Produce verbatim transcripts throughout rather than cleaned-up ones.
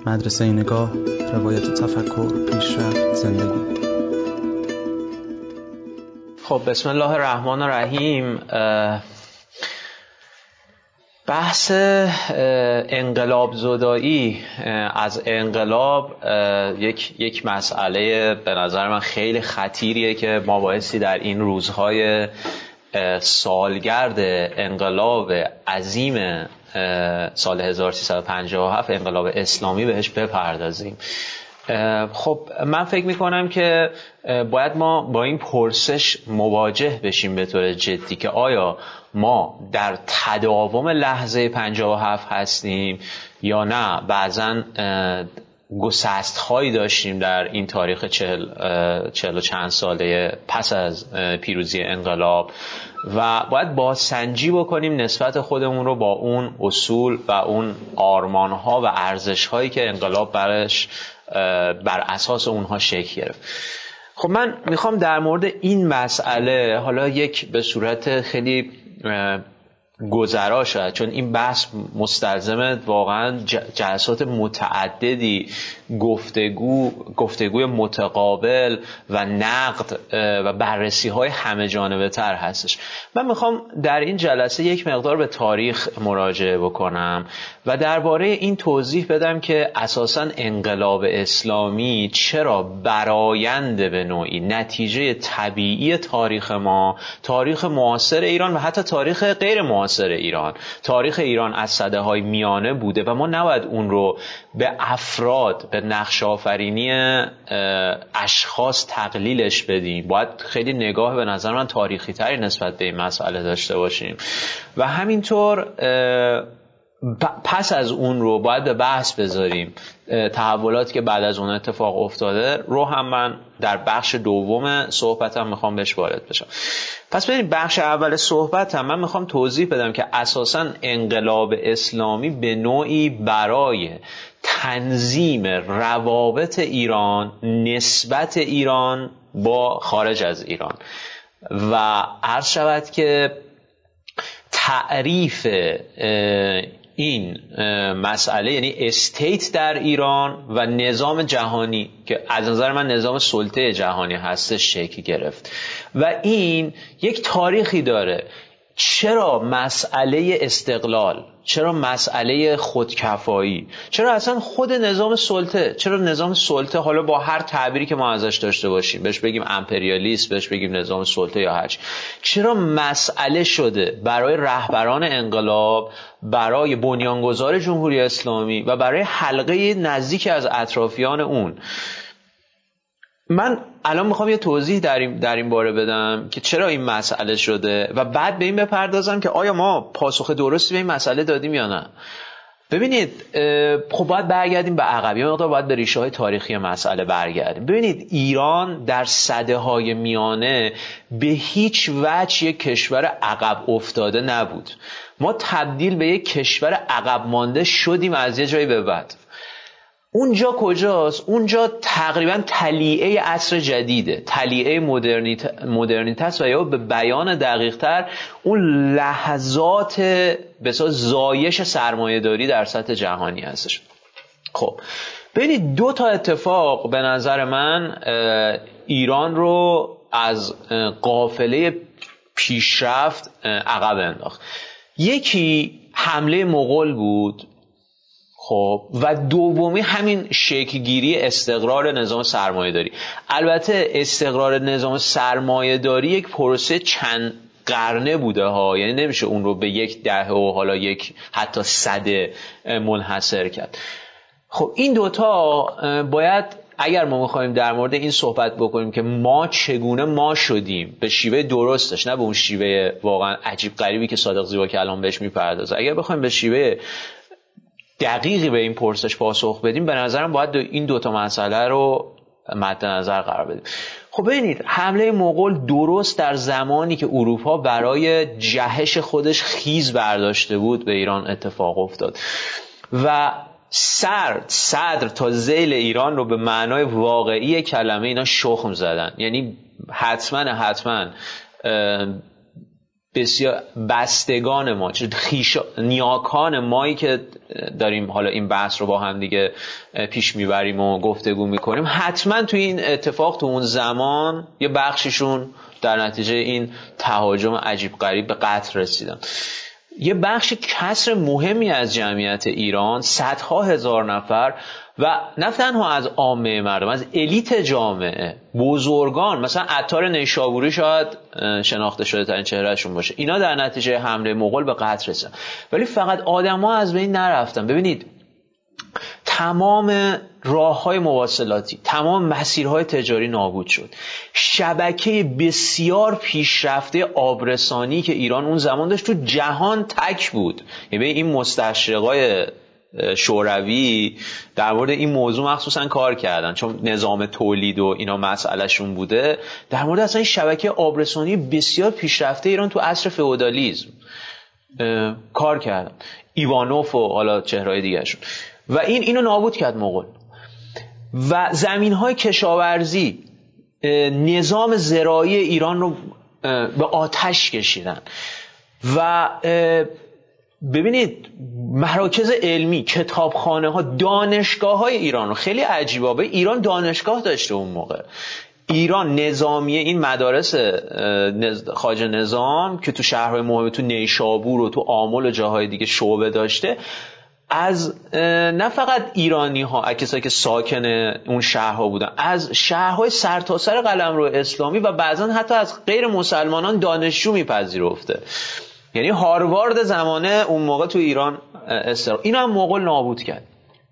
مدرسه نگاه، روایت و تفکر، پیشرفت، زندگی. خب بسم الله الرحمن الرحیم. بحث انقلاب زدایی از انقلاب یک یک مسئله به نظر من خیلی خطیریه که ما بایستی در این روزهای سالگرد انقلاب عظیم سال هزار و سیصد و پنجاه و هفت انقلاب اسلامی بهش بپردازیم. خب من فکر میکنم که باید ما با این پرسش مواجه بشیم به طور جدی که آیا ما در تداوم لحظه پنجاه و هفت هستیم یا نه بعضن گسست هایی داشتیم در این تاریخ چهل, چهل و چند ساله پس از پیروزی انقلاب و باید بازسنجی بکنیم نسبت خودمون رو با اون اصول و اون آرمان ها و ارزش هایی که انقلاب برش بر اساس اونها شکل گرفت. خب من میخوام در مورد این مسئله حالا یک به صورت خیلی گذرا شد، چون این بحث مستلزم واقعا جلسات متعددی، گفتگو گفتگوی متقابل و نقد و بررسی های همه جانبه تر هستش. من میخوام در این جلسه یک مقدار به تاریخ مراجعه بکنم و درباره این توضیح بدم که اساساً انقلاب اسلامی چرا برآیند به نوعی نتیجه طبیعی تاریخ ما، تاریخ معاصر ایران و حتی تاریخ غیر معاصر ایران، تاریخ ایران از سده‌های میانه بوده و ما نباید اون رو به افراد، به نقش آفرینی اشخاص تقلیلش بدیم. باید خیلی نگاه به نظر من تاریخی تری نسبت به این مسئله داشته باشیم و همینطور پس از اون رو باید به بحث بذاریم تحولاتی که بعد از اون اتفاق افتاده رو هم من در بخش دوم صحبتم میخوام بهش وارد بشم. پس ببینید بخش اول صحبتم من میخوام توضیح بدم که اساساً انقلاب اسلامی به نوعی برای تنظیم روابط ایران نسبت ایران با خارج از ایران و عرض شود که تعریف این مسئله یعنی استیت در ایران و نظام جهانی که از نظر من نظام سلطه جهانی هستش شکل گرفت و این یک تاریخی داره. چرا مسئله استقلال، چرا مسئله خودکفایی، چرا اصلا خود نظام سلطه، چرا نظام سلطه حالا با هر تعبیری که ما ازش داشته باشیم، بهش بگیم امپریالیست، بهش بگیم نظام سلطه یا هرچی، چرا مسئله شده برای رهبران انقلاب، برای بنیانگذار جمهوری اسلامی و برای حلقه نزدیک از اطرافیان اون. من الان میخوام یه توضیح در این در این باره بدم که چرا این مسئله شده و بعد به این بپردازم که آیا ما پاسخ درستی به این مسئله دادیم یا نه. ببینید خب باید برگردیم به عقب، یه مقدار باید به ریشه های تاریخی مسئله برگردیم. ببینید ایران در سده های میانه به هیچ وجه یک کشور عقب افتاده نبود. ما تبدیل به یک کشور عقب مانده شدیم از یه جایی به بعد. اونجا کجاست؟ اونجا تقریبا تلیعه عصر جدیده، تلیعه مدرنیت مدرنیته است و یا به بیان دقیق تر اون لحظات بسیار زایش سرمایه‌داری در سطح جهانی هستش. خب ببینید دو تا اتفاق به نظر من ایران رو از قافله پیشرفت عقب انداخت. یکی حمله مغول بود، خب و دومی همین شکلگیری استقرار نظام سرمایه‌داری. البته استقرار نظام سرمایه‌داری یک پروسه چند قرنه بوده ها، یعنی نمیشه اون رو به یک دهه و حالا یک حتی صده منحصر کرد. خب این دوتا باید اگر ما میخوایم در مورد این صحبت بکنیم که ما چگونه ما شدیم به شیوه درستش، نه به اون شیوه واقعا عجیب غریبی که صادق زیبا کلام بهش میپردازه، اگر بخوایم به شیوه دقیقی به این پرسش پاسخ بدیم به نظرم باید این دوتا مسئله رو مد نظر قرار بدیم. خب ببینید حمله مغول درست در زمانی که اروپا برای جهش خودش خیز برداشته بود به ایران اتفاق افتاد و سر صدر تا ذیل ایران رو به معنای واقعی کلمه اینا شخم زدن. یعنی حتما حتما بسیار بستگان ما، چه خیش نیاکان مایی که داریم حالا این بحث رو با هم دیگه پیش میبریم و گفتگو میکنیم، حتما تو این اتفاق تو اون زمان یه بخششون در نتیجه این تهاجم عجیب غریب به قتل رسیدن. یه بخش کسر مهمی از جمعیت ایران، صدها هزار نفر، و نه تنها از عامه مردم، از الیت جامعه، بزرگان، مثلا عطار نیشابوری شاید شناخته شده ترین چهرهشون باشه، اینا در نتیجه حمله مغول به قتل رسیدن. ولی فقط آدما از بین نرفتن. ببینید تمام راه‌های مواصلاتی، تمام مسیرهای تجاری نابود شد. شبکه بسیار پیشرفته آبرسانی که ایران اون زمان داشت تو جهان تک بود. یعنی این مستشرقای شوروی در مورد این موضوع مخصوصا کار کردن، چون نظام تولید و اینا مسئله شون بوده، در مورد اصلا این شبکه آبرسانی بسیار پیشرفته ایران تو عصر فئودالیسم کار کردن، ایوانوف و حالا چهرهای دیگرشون، و این اینو نابود کرد مغول. و زمین‌های کشاورزی، نظام زراعی ایران رو به آتش کشیدن. و ببینید مراکز علمی، کتابخانه‌ها، دانشگاه‌های ایران رو، خیلی عجیبه، به ایران دانشگاه داشته اون موقع. ایران نظامیه، این مدارس خواجه نظام که تو شهرهای مهم، تو نیشابور و تو آمل و جاهای دیگه شعبه داشته، از نه فقط ایرانی ها، کسایی که ساکن اون شهرها بودن، از شهرهای سرتاسر قلمرو اسلامی و بعضا حتی از غیر مسلمانان دانشجو میپذیرفته. یعنی هاروارد زمانه اون موقع تو ایران استقرار، اینو هم مغول نابود کرد.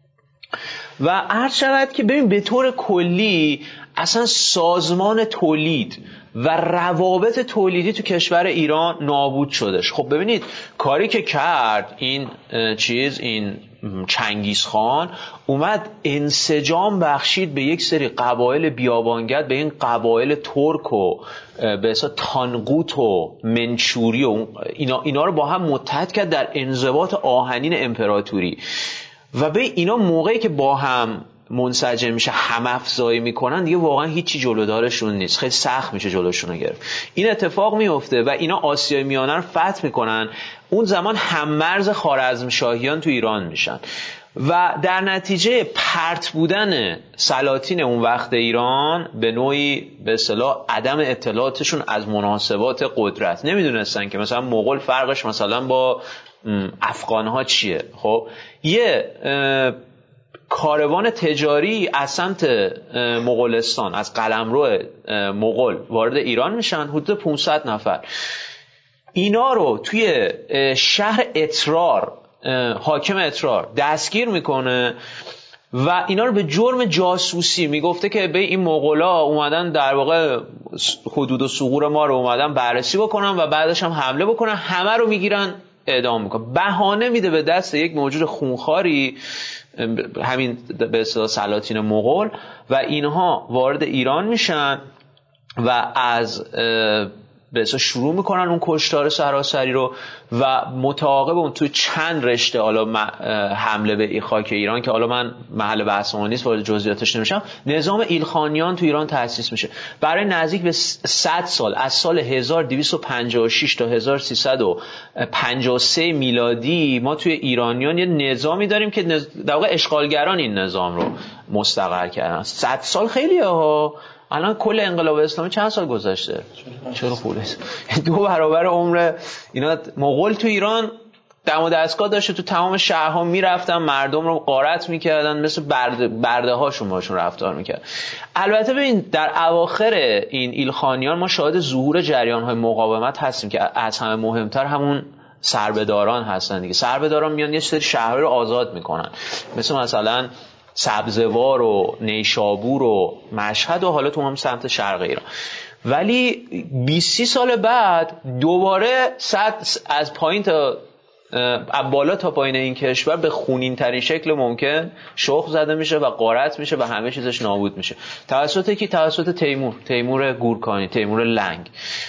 و عرض شود که ببین به طور کلی اصلا سازمان تولید و روابط تولیدی تو کشور ایران نابود شدش. خب ببینید کاری که کرد این چیز، این چنگیز خان اومد انسجام بخشید به یک سری قبایل بیابانگرد، به این قبایل ترک و به اصطلاح تانقوت و منچوری و اینا, اینا رو با هم متحد کرد در انضباط آهنین امپراتوری. و به اینا موقعی که با هم منسجم میشه، هم افزایی میکنن، دیگه واقعا هیچی جلودارشون نیست، خیلی سخت میشه جلوشون رو گرفت. این اتفاق میفته و اینا آسیای میانه رو فتح میکنن. اون زمان هم مرز خوارزمشاهیان تو ایران میشن و در نتیجه پرت بودن سلاطین اون وقت ایران به نوعی به اصطلاح عدم اطلاعاتشون از مناسبات قدرت، نمیدونستن که مثلا مغول فرقش مثلا با افغانها چیه. خب یه کاروان تجاری از سمت مغولستان، از قلمرو مغول وارد ایران میشن، حدود پانصد نفر. اینا رو توی شهر اترار حاکم اترار دستگیر میکنه و اینا رو به جرم جاسوسی میگفته که به این مغولا اومدن در واقع حدود و ثغور ما رو اومدن بررسی بکنن و بعدش هم حمله بکنن، همه رو میگیرن اعدام میکنن. بهانه میده به دست یک موجود خونخواری، همین به اصطلاح سلاطین مغول، و اینها وارد ایران میشن و از به اصطلاح شروع میکنن اون کشتار سراسری رو و متعاقب اون تو چند رشته حالا حمله به خاک ایران که حالا من محل بحث ما نیست، وارد جزئیاتش نمیشم، نظام ایلخانیان تو ایران تأسیس میشه. برای نزدیک به صد سال، از سال هزار و دویست و پنجاه و شش تا هزار و سیصد و پنجاه و سه میلادی ما توی ایرانیان یه نظامی داریم که نز... در واقع اشغالگران این نظام رو مستقر کردن. صد سال خیلیه ها. الان کل انقلاب اسلامی چند سال گذشته؟ چرا خوده؟ دو برابر عمر اینا. مغول تو ایران دم و دستگاه داشته، تو تمام شهرها میرفتن، مردم رو غارت میکردن، مثل برده, برده هاشون باشون رفتار میکرد. البته ببین در اواخر این ایلخانیان ما شاهد ظهور جریان های مقاومت هستیم که از همه مهمتر همون سربهداران هستن دیگه. سربهداران میان یه سری شهرها رو آزاد میکنن، مثل مثلا سبزوار و نیشابور و مشهد و حالا تو هم سمت شرق ایران. ولی بیست سال بعد دوباره صد از پایین تا بالا تا پایین این کشور به خونین ترین شکل ممکن شخم زده میشه و غارت میشه و همه چیزش نابود میشه. توسط کی؟ توسط تیمور، تیمور گورکانی، تیمور لنگ.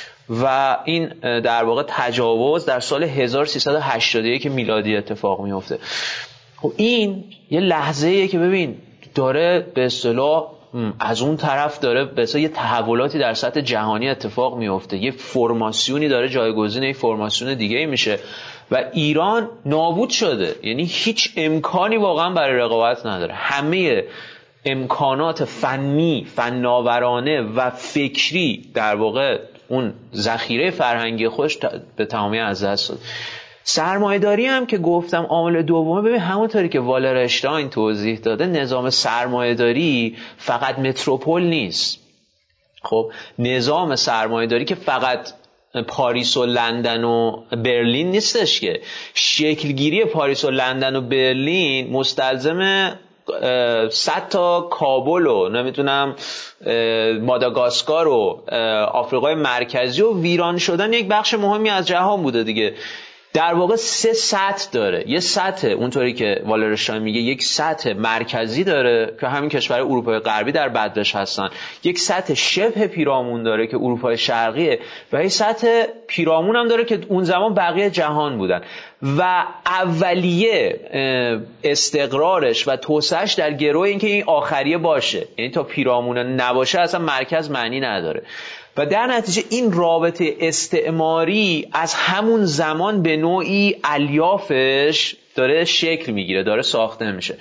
و این در واقع تجاوز در سال هزار و سیصد و هشتاد و یک میلادی اتفاق میفته. خب این یه لحظه‌ایه که ببین داره به اصطلاح از اون طرف داره مثلا یه تحولاتی در سطح جهانی اتفاق میفته، یه فرماسیونی داره جایگزین یه فرماسیون دیگه میشه و ایران نابود شده. یعنی هیچ امکانی واقعا برای رقابت نداره. همه امکانات فنی، فناورانه و فکری در واقع اون ذخیره فرهنگی خودش به تمامی از دست داد. سرمایه‌داری هم که گفتم عامل دومه. ببین همونطوری که والر اشتاین توضیح داده، نظام سرمایه‌داری فقط متروپول نیست. خب نظام سرمایه‌داری که فقط پاریس و لندن و برلین نیستش، که شکلگیری پاریس و لندن و برلین مستلزم صد تا کابل و نمیتونم ماداگاسکار و آفریقای مرکزی و ویران شدن یک بخش مهمی از جهان بوده دیگه. در واقع سه سطح داره. یه سطح اونطوری که والر اشتاین میگه یک سطح مرکزی داره که همین کشورهای اروپای غربی در بدش هستن، یک سطح شبه پیرامون داره که اروپای شرقیه و یک سطح پیرامون هم داره که اون زمان بقیه جهان بودن و اولیه استقرارش و توسعهش در گروه این که این آخریه باشه، یعنی تا پیرامون نباشه اصلا مرکز معنی نداره و در نتیجه این رابطه استعماری از همون زمان به نوعی الیافش داره شکل میگیره، داره ساخته میشه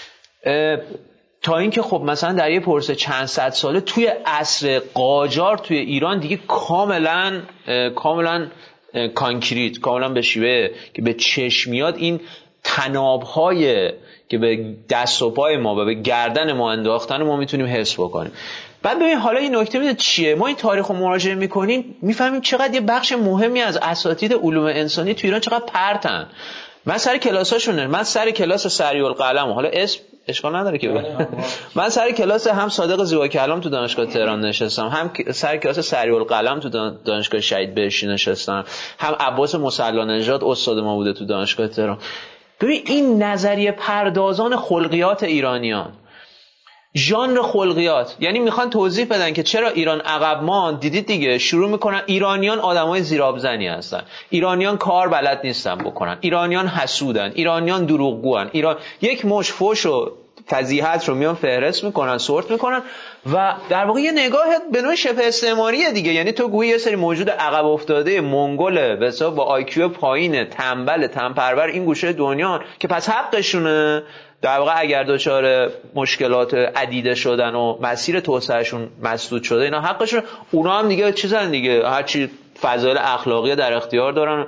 تا اینکه خب مثلا در یه پروسه چند صد ساله توی عصر قاجار توی ایران دیگه کاملا کاملا کانکریت، کاملا به شیوه که به چشم میاد این تنابهای که به دست و پای ما و به گردن ما انداختن ما میتونیم حس بکنیم. بعد ببین حالا این نکته میده چیه؟ ما این تاریخ رو مراجعه میکنیم میفهمیم چقدر یه بخش مهمی از اساتید علوم انسانی تو ایران چقدر پرتن. من سر کلاساشونه، من سر کلاس سریع القلم، حالا اسم اشکال نداره که بگم، من سر کلاس هم صادق زیبا کلام تو دانشگاه تهران نشستم، هم سر کلاس سریع القلم تو دانشگاه شهید بهشتی نشستم، هم عباس مصلی نژاد استاد ما بوده تو دانشگاه تهران. ببین این نظریه پردازان خلقیات ایرانیان، ژانر خلقیات، یعنی میخوان توضیح بدن که چرا ایران عقب ماند. دیدید دیگه، شروع میکنن ایرانیان آدمای زیرآبزنی هستن، ایرانیان کار بلد نیستن بکنن، ایرانیان حسودن، ایرانیان دروغگوان، ایران یک مش فوش و فضیحت رو میان فهرست میکنن، سورت میکنن و در واقع یه نگاه به نوع شبه استعماریه دیگه. یعنی تو گویی یه سری موجود عقب افتاده منگول به حساب با آیکیو پایین، تنبل، تنپرور این گوشه دنیا که پس حقشونه در واقع اگر دچار مشکلات عدیده شدن و مسیر توسعهشون مسدود شده اینا حقشون، اونا هم دیگه چیزن دیگه، هرچی فضایل اخلاقی در اختیار دارن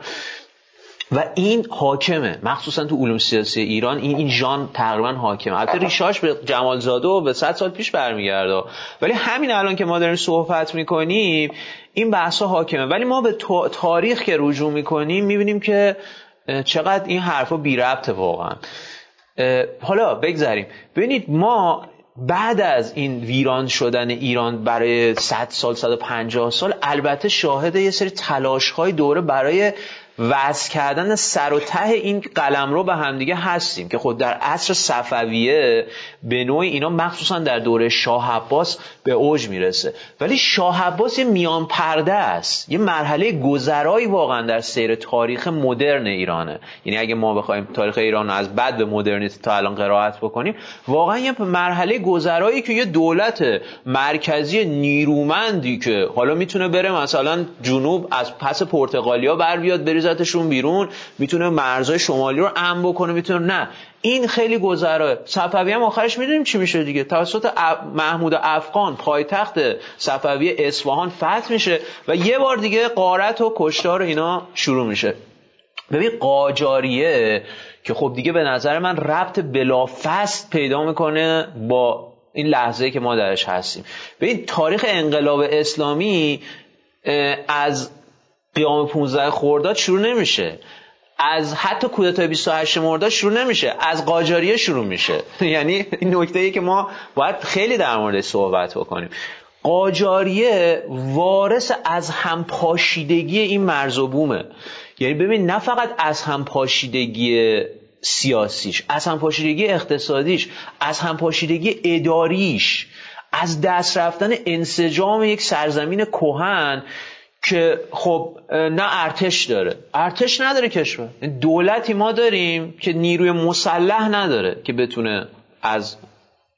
و این حاکمه، مخصوصا تو علوم سیاسی ایران این این ژان تقریبا حاکمه. البته ریشاش به جمالزاده و به صد سال پیش برمیگرده، ولی همین الان که ما داریم صحبت میکنیم این بحثا حاکمه. ولی ما به تاریخ که رجوع میکنیم میبینیم که چقدر این حرفا بی ربطه واقعا. حالا بگذاریم، ببینید ما بعد از این ویران شدن ایران برای صد سال صد و پنجاه سال البته شاهد یه سری تلاش‌های دوره برای وصل کردن سر و ته این قلمرو به هم دیگه هستیم که خود در عصر صفویه به نوعی اینا مخصوصا در دوره شاه عباس به اوج میرسه. ولی شاه عباس یه میان پرده است، یه مرحله گذرایی واقعا در سیر تاریخ مدرن ایرانه. یعنی اگه ما بخوایم تاریخ ایران رو از بعد به مدرنیته تا الان قرائت بکنیم، واقعا یه مرحله گذرایی که یه دولت مرکزی نیرومندی که حالا میتونه بره مثلا جنوب از پس پرتغالیا بر بیاد بریزتشون بیرون، میتونه مرزهای شمالی رو امن بکنه، میتونه نه، این خیلی گذرا. صفوی هم آخرش میدونیم چی میشه دیگه، توسط محمود افغان پایتخت صفوی اصفهان فتح میشه و یه بار دیگه غارت و کشتار اینا شروع میشه. ببین قاجاریه که خب دیگه به نظر من ربط بلافاصله پیدا میکنه با این لحظه‌ای که ما درش هستیم. ببین تاریخ انقلاب اسلامی از قیام پانزده خرداد شروع نمیشه، از حتی کودتای بیست و هشت مرداد شروع نمیشه، از قاجاریه شروع میشه. یعنی این نکته‌ای که ما باید خیلی در موردش صحبت بکنیم. قاجاریه وارث از هم پاشیدگی این مرز و بومه. یعنی ببین نه فقط از هم پاشیدگی سیاسیش، از هم پاشیدگی اقتصادیش، از هم پاشیدگی اداریش، از دست رفتن انسجام یک سرزمین کهن که خب نه ارتش داره، ارتش نداره کشور، دولتی ما داریم که نیروی مسلح نداره که بتونه از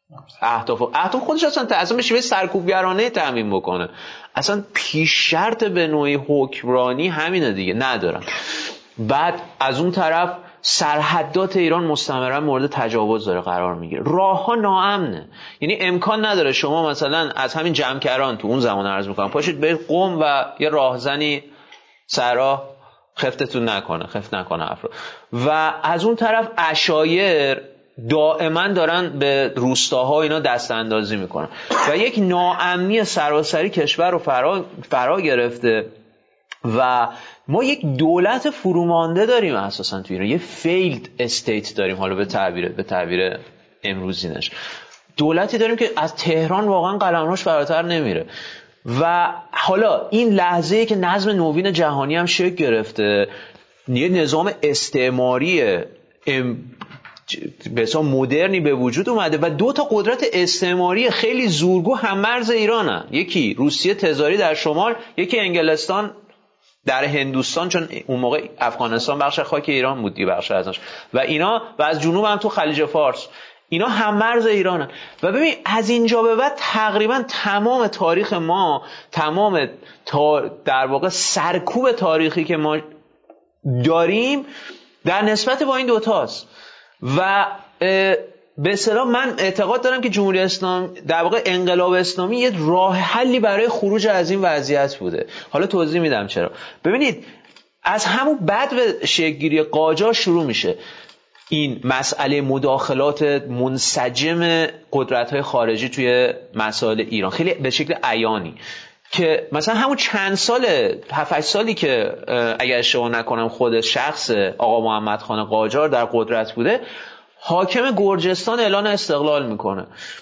اهداف اهداف خودش اصلا اصلا به شیوه سرکوبگرانه تامین بکنه. اصلا پیش شرط به نوعی حکمرانی همینه دیگه، ندارن. بعد از اون طرف سرحدات ایران مستمرا مورد تجاوز داره قرار میگیره، راهها ناامنه، یعنی امکان نداره شما مثلا از همین جمکران تو اون زمان عرض میکنم پاشید برید قم و یه راهزنی سرا خفتتون نکنه، خفت نکنه افراد. و از اون طرف عشایر دائما دارن به روستاها اینا دست اندازی میکنن و یک ناامنی سراسری کشور رو فرا, فرا گرفته و ما یک دولت فرومانده داریم اساسا تو ایران، یه فیلد استیت داریم، حالا به تعبیر به تعبیر امروزینش دولتی داریم که از تهران واقعا قلمروش فراتر نمیره. و حالا این لحظه‌ای که نظم نوین جهانی هم شکل گرفته، یه نظام استعماری ام به حساب مدرنی به وجود اومده و دو تا قدرت استعماری خیلی زورگو هم مرز ایرانن، یکی روسیه تزاری در شمال، یکی انگلستان در هندوستان، چون اون موقع افغانستان بخش خاک ایران بود دیگه بخش ازش، و اینا و از جنوب هم تو خلیج فارس، اینا هم مرز ایرانن. و ببین از اینجا به بعد تقریبا تمام تاریخ ما، تمام تا در واقع سرکوب تاریخی که ما داریم در نسبت با این دوتاست. و به اصطلاح من اعتقاد دارم که جمهوری اسلامی در واقع انقلاب اسلامی یه راه حلی برای خروج از این وضعیت بوده. حالا توضیح میدم چرا. ببینید از همون بعد به شکل‌گیری قاجار شروع میشه این مسئله مداخلات منسجم قدرت‌های خارجی توی مسائل ایران، خیلی به شکل عیانی، که مثلا همون چند سال هفت هشت سالی که اگر اشتباه نکنم خود شخص آقا محمد خان قاجار در قدرت بوده، حاکم گرجستان اعلان استقلال میکنه.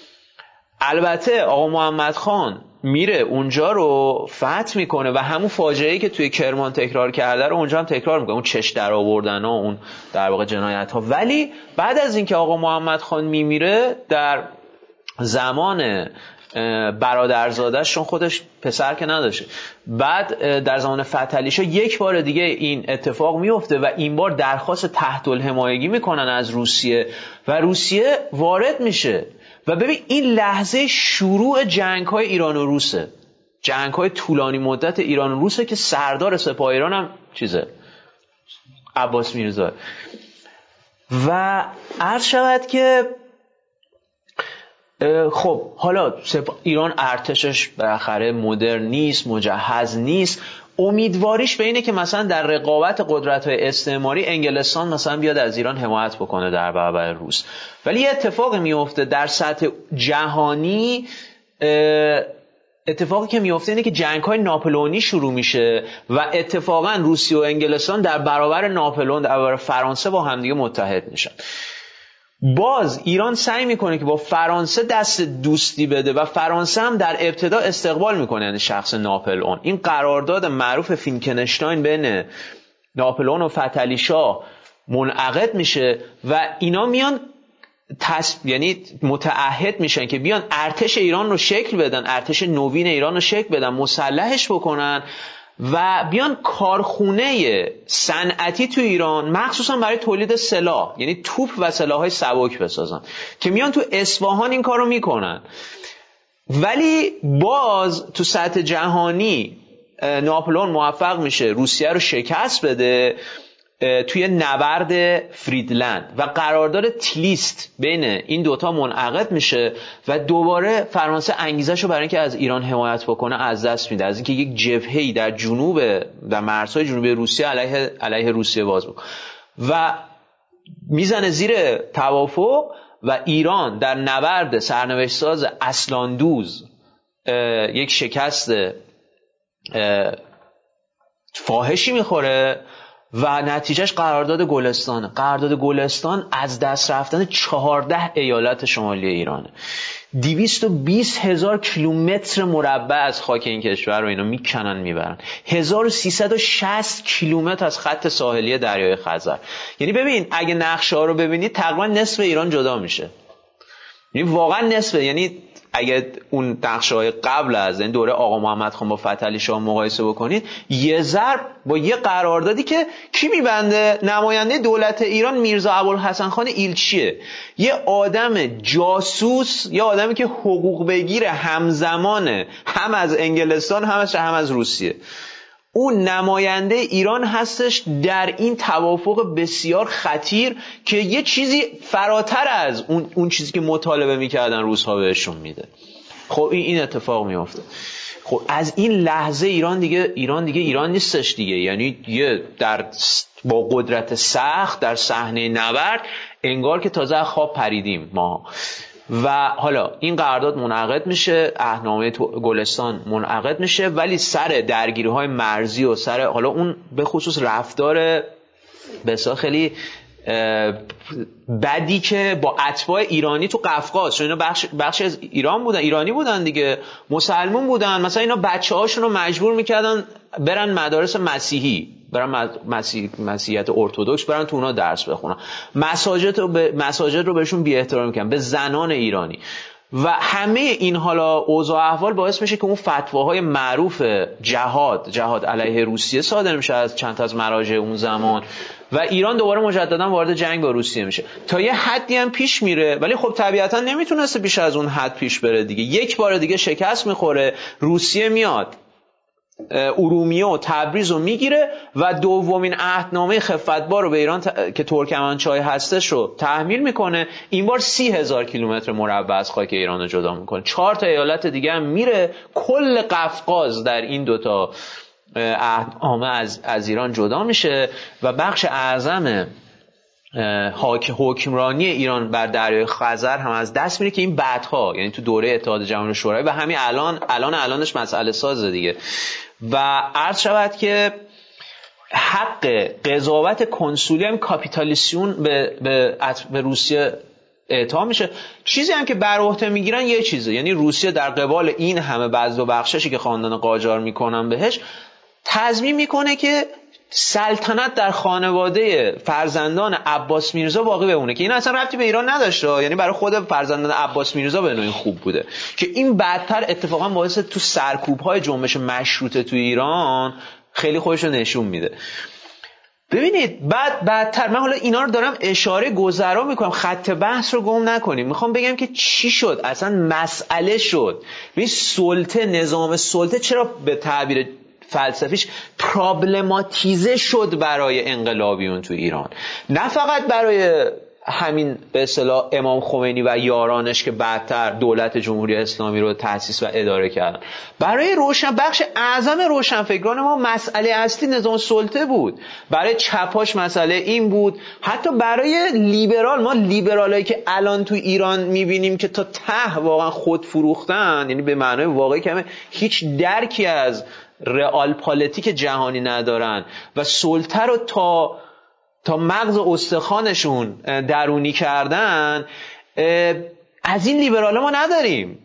البته آقا محمد خان میره اونجا رو فتح میکنه و همون فاجعه‌ای که توی کرمان تکرار کرده رو اونجا هم تکرار میکنه، اون چش در آوردن ها، اون در واقع جنایت ها. ولی بعد از اینکه آقا محمد خان میمیره در زمان برادرزادش، چون خودش پسر که نداشته، بعد در زمان فتحعلی شاه یک بار دیگه این اتفاق میفته و این بار درخواست تحت الحمایگی میکنن از روسیه و روسیه وارد میشه. و ببین این لحظه شروع جنگ های ایران و روسه، جنگ های طولانی مدت ایران و روسه که سردار سپاه ایران هم چیزه عباس میرزا. و عرض شود که خب حالا ایران ارتشش بالاخره مدرن نیست، مجهز نیست، امیدواریش به اینه که مثلا در رقابت قدرت‌های استعماری انگلستان مثلا بیاد از ایران حمایت بکنه در برابر روس. ولی یه اتفاقی میفته در سطح جهانی، اتفاقی که میفته اینه که جنگ‌های ناپلئونی شروع میشه و اتفاقا روسیه و انگلستان در برابر ناپلئون، در برابر فرانسه با همدیگه متحد میشن. باز ایران سعی میکنه که با فرانسه دست دوستی بده و فرانسه هم در ابتدا استقبال میکنه، یعنی شخص ناپلئون. این قرارداد معروف فینکنشتاین بین ناپلئون و فتحعلی شاه منعقد میشه و اینا میان تس... یعنی متعهد میشن که بیان ارتش ایران رو شکل بدن، ارتش نوین ایران رو شکل بدن، مسلحش بکنن و بیان کارخونه صنعتی تو ایران مخصوصا برای تولید سلاح، یعنی توپ و سلاح‌های سبک بسازن، که میان تو اصفهان این کارو میکنن. ولی باز تو سطح جهانی ناپلئون موفق میشه روسیه رو شکست بده توی نبرد فریدلند و قرارداد تلیست بین این دوتا منعقد میشه و دوباره فرانسه انگیزشو برای اینکه از ایران حمایت بکنه از دست میده، از اینکه یک جبهه‌ای در جنوب در مرزهای جنوبی روسیه علیه علیه روسیه باز بکنه و میزنه زیر توافق. و ایران در نبرد سرنوشت ساز اصلاندوز یک شکست فاحشی میخوره و نتیجهش قرارداد گلستانه. قرارداد گلستان از دست رفتن چهارده ایالت شمالی ایرانه. دویست و بیست هزار کیلومتر مربع از خاک این کشور رو اینا میکنن میبرن. هزار و سیصد و شصت کیلومتر از خط ساحلی دریای خزر. یعنی ببین اگه نقشه ها رو ببینید تقریبا نصف ایران جدا میشه. یعنی واقعا نصف، یعنی اگه اون نقشه‌های قبل از این دوره آقا محمد خان با فتحعلی شاه مقایسه بکنید، یه ضرب با یه قراردادی که کی میبنده؟ نماینده دولت ایران میرزا ابوالحسن خان ایلچیه، یه آدم جاسوس، یه آدمی که حقوق بگیر همزمانه هم از انگلستان هم از هم از روسیه. اون نماینده ایران هستش در این توافق بسیار خطیر که یه چیزی فراتر از اون اون چیزی که مطالبه میکردن روس‌ها بهشون میده. خب این این اتفاق میفته. خب از این لحظه ایران دیگه ایران دیگه ایران نیستش دیگه، یعنی یه در با قدرت سخت در صحنه نبرد انگار که تازه خواب پریدیم ما. و حالا این قرارداد منعقد میشه، عهدنامه گلستان منعقد میشه، ولی سر درگیری‌های مرزی و سر حالا اون به خصوص رفتار بسیار خیلی بدی که با اتباع ایرانی تو قفقاز، چون اینا بخش بخشی از ایران بودن، ایرانی بودن دیگه، مسلمون بودن، مثلا اینا بچه‌هاشون رو مجبور میکردن برن مدارس مسیحی، برن مسیح مسیحیت ارتدوکس، برن تو اونا درس بخونن، مساجد رو به مساجد رو بهشون بی احترامی کردن، به زنان ایرانی. و همه این حالا اوضاع احوال باعث میشه که اون فتواهای معروف جهاد جهاد علیه روسیه صادر میشه از چند تا از مراجع اون زمان و ایران دوباره مجددا وارد جنگ با روسیه میشه. تا یه حدی هم پیش میره، ولی خب طبیعتا نمیتونسته بیش از اون حد پیش بره دیگه. یک بار دیگه شکست میخوره، روسیه میاد ارومیه و تبریز رو میگیره و دومین عهدنامه خفتبار رو به ایران ت... که ترکمنچای هستش رو تحمیل میکنه. این بار سی هزار کیلومتر مربع از خاک ایران رو جدا میکنه. چهار تا ایالت دیگه هم میره، کل قفقاز در این دوتا عهدنامه از از ایران جدا میشه و بخش اعظم حاک حکمرانی ایران بر دریای خزر هم از دست میره که این بعدها، یعنی تو دوره اتحاد جماهیر شوروی و همین الان الان الانش مسئله سازه دیگه. و عرض شود که حق قضاوت کنسولی هم کاپیتالیسیون به به, به روسیه اعطا میشه. چیزی هم که بر عهده میگیرن یه چیزه، یعنی روسیه در قبال این همه بذل و بخششی که خاندان قاجار میکنن بهش، تضمین میکنه که سلطنت در خانواده فرزندان عباس میرزا باقی بمونه، که این اصلا ربطی به ایران نداشته، یعنی برای خود فرزندان عباس میرزا به نوعی خوب بوده، که این بعدتر اتفاقا باعث تو سرکوب‌های جنبش مشروطه تو ایران خیلی خودش رو نشون میده. ببینید بعد بعدتر من حالا اینا رو دارم اشاره گذرا میکنم، خط بحث رو گم نکنیم. میخوام بگم که چی شد اصلا، مسئله شد این سلطه، نظام سلطه چرا به تعبیر فلسفیش پرابلماتیزه شد برای انقلابیون تو ایران، نه فقط برای همین به اصطلاح امام خمینی و یارانش که بعدتر دولت جمهوری اسلامی رو تأسیس و اداره کردن، برای روشن بخش اعظم روشنفکران ما مسئله اصلی نظام سلطه بود، برای چپاش مسئله این بود، حتی برای لیبرال، ما لیبرالایی که الان تو ایران میبینیم که تا ته واقعا خود فروختن، یعنی به معنای واقعی که هیچ درکی از رئال پالیتیک جهانی ندارن و سلطه رو تا تا مغز استخوانشون درونی کردن، از این لیبراله ما نداریم.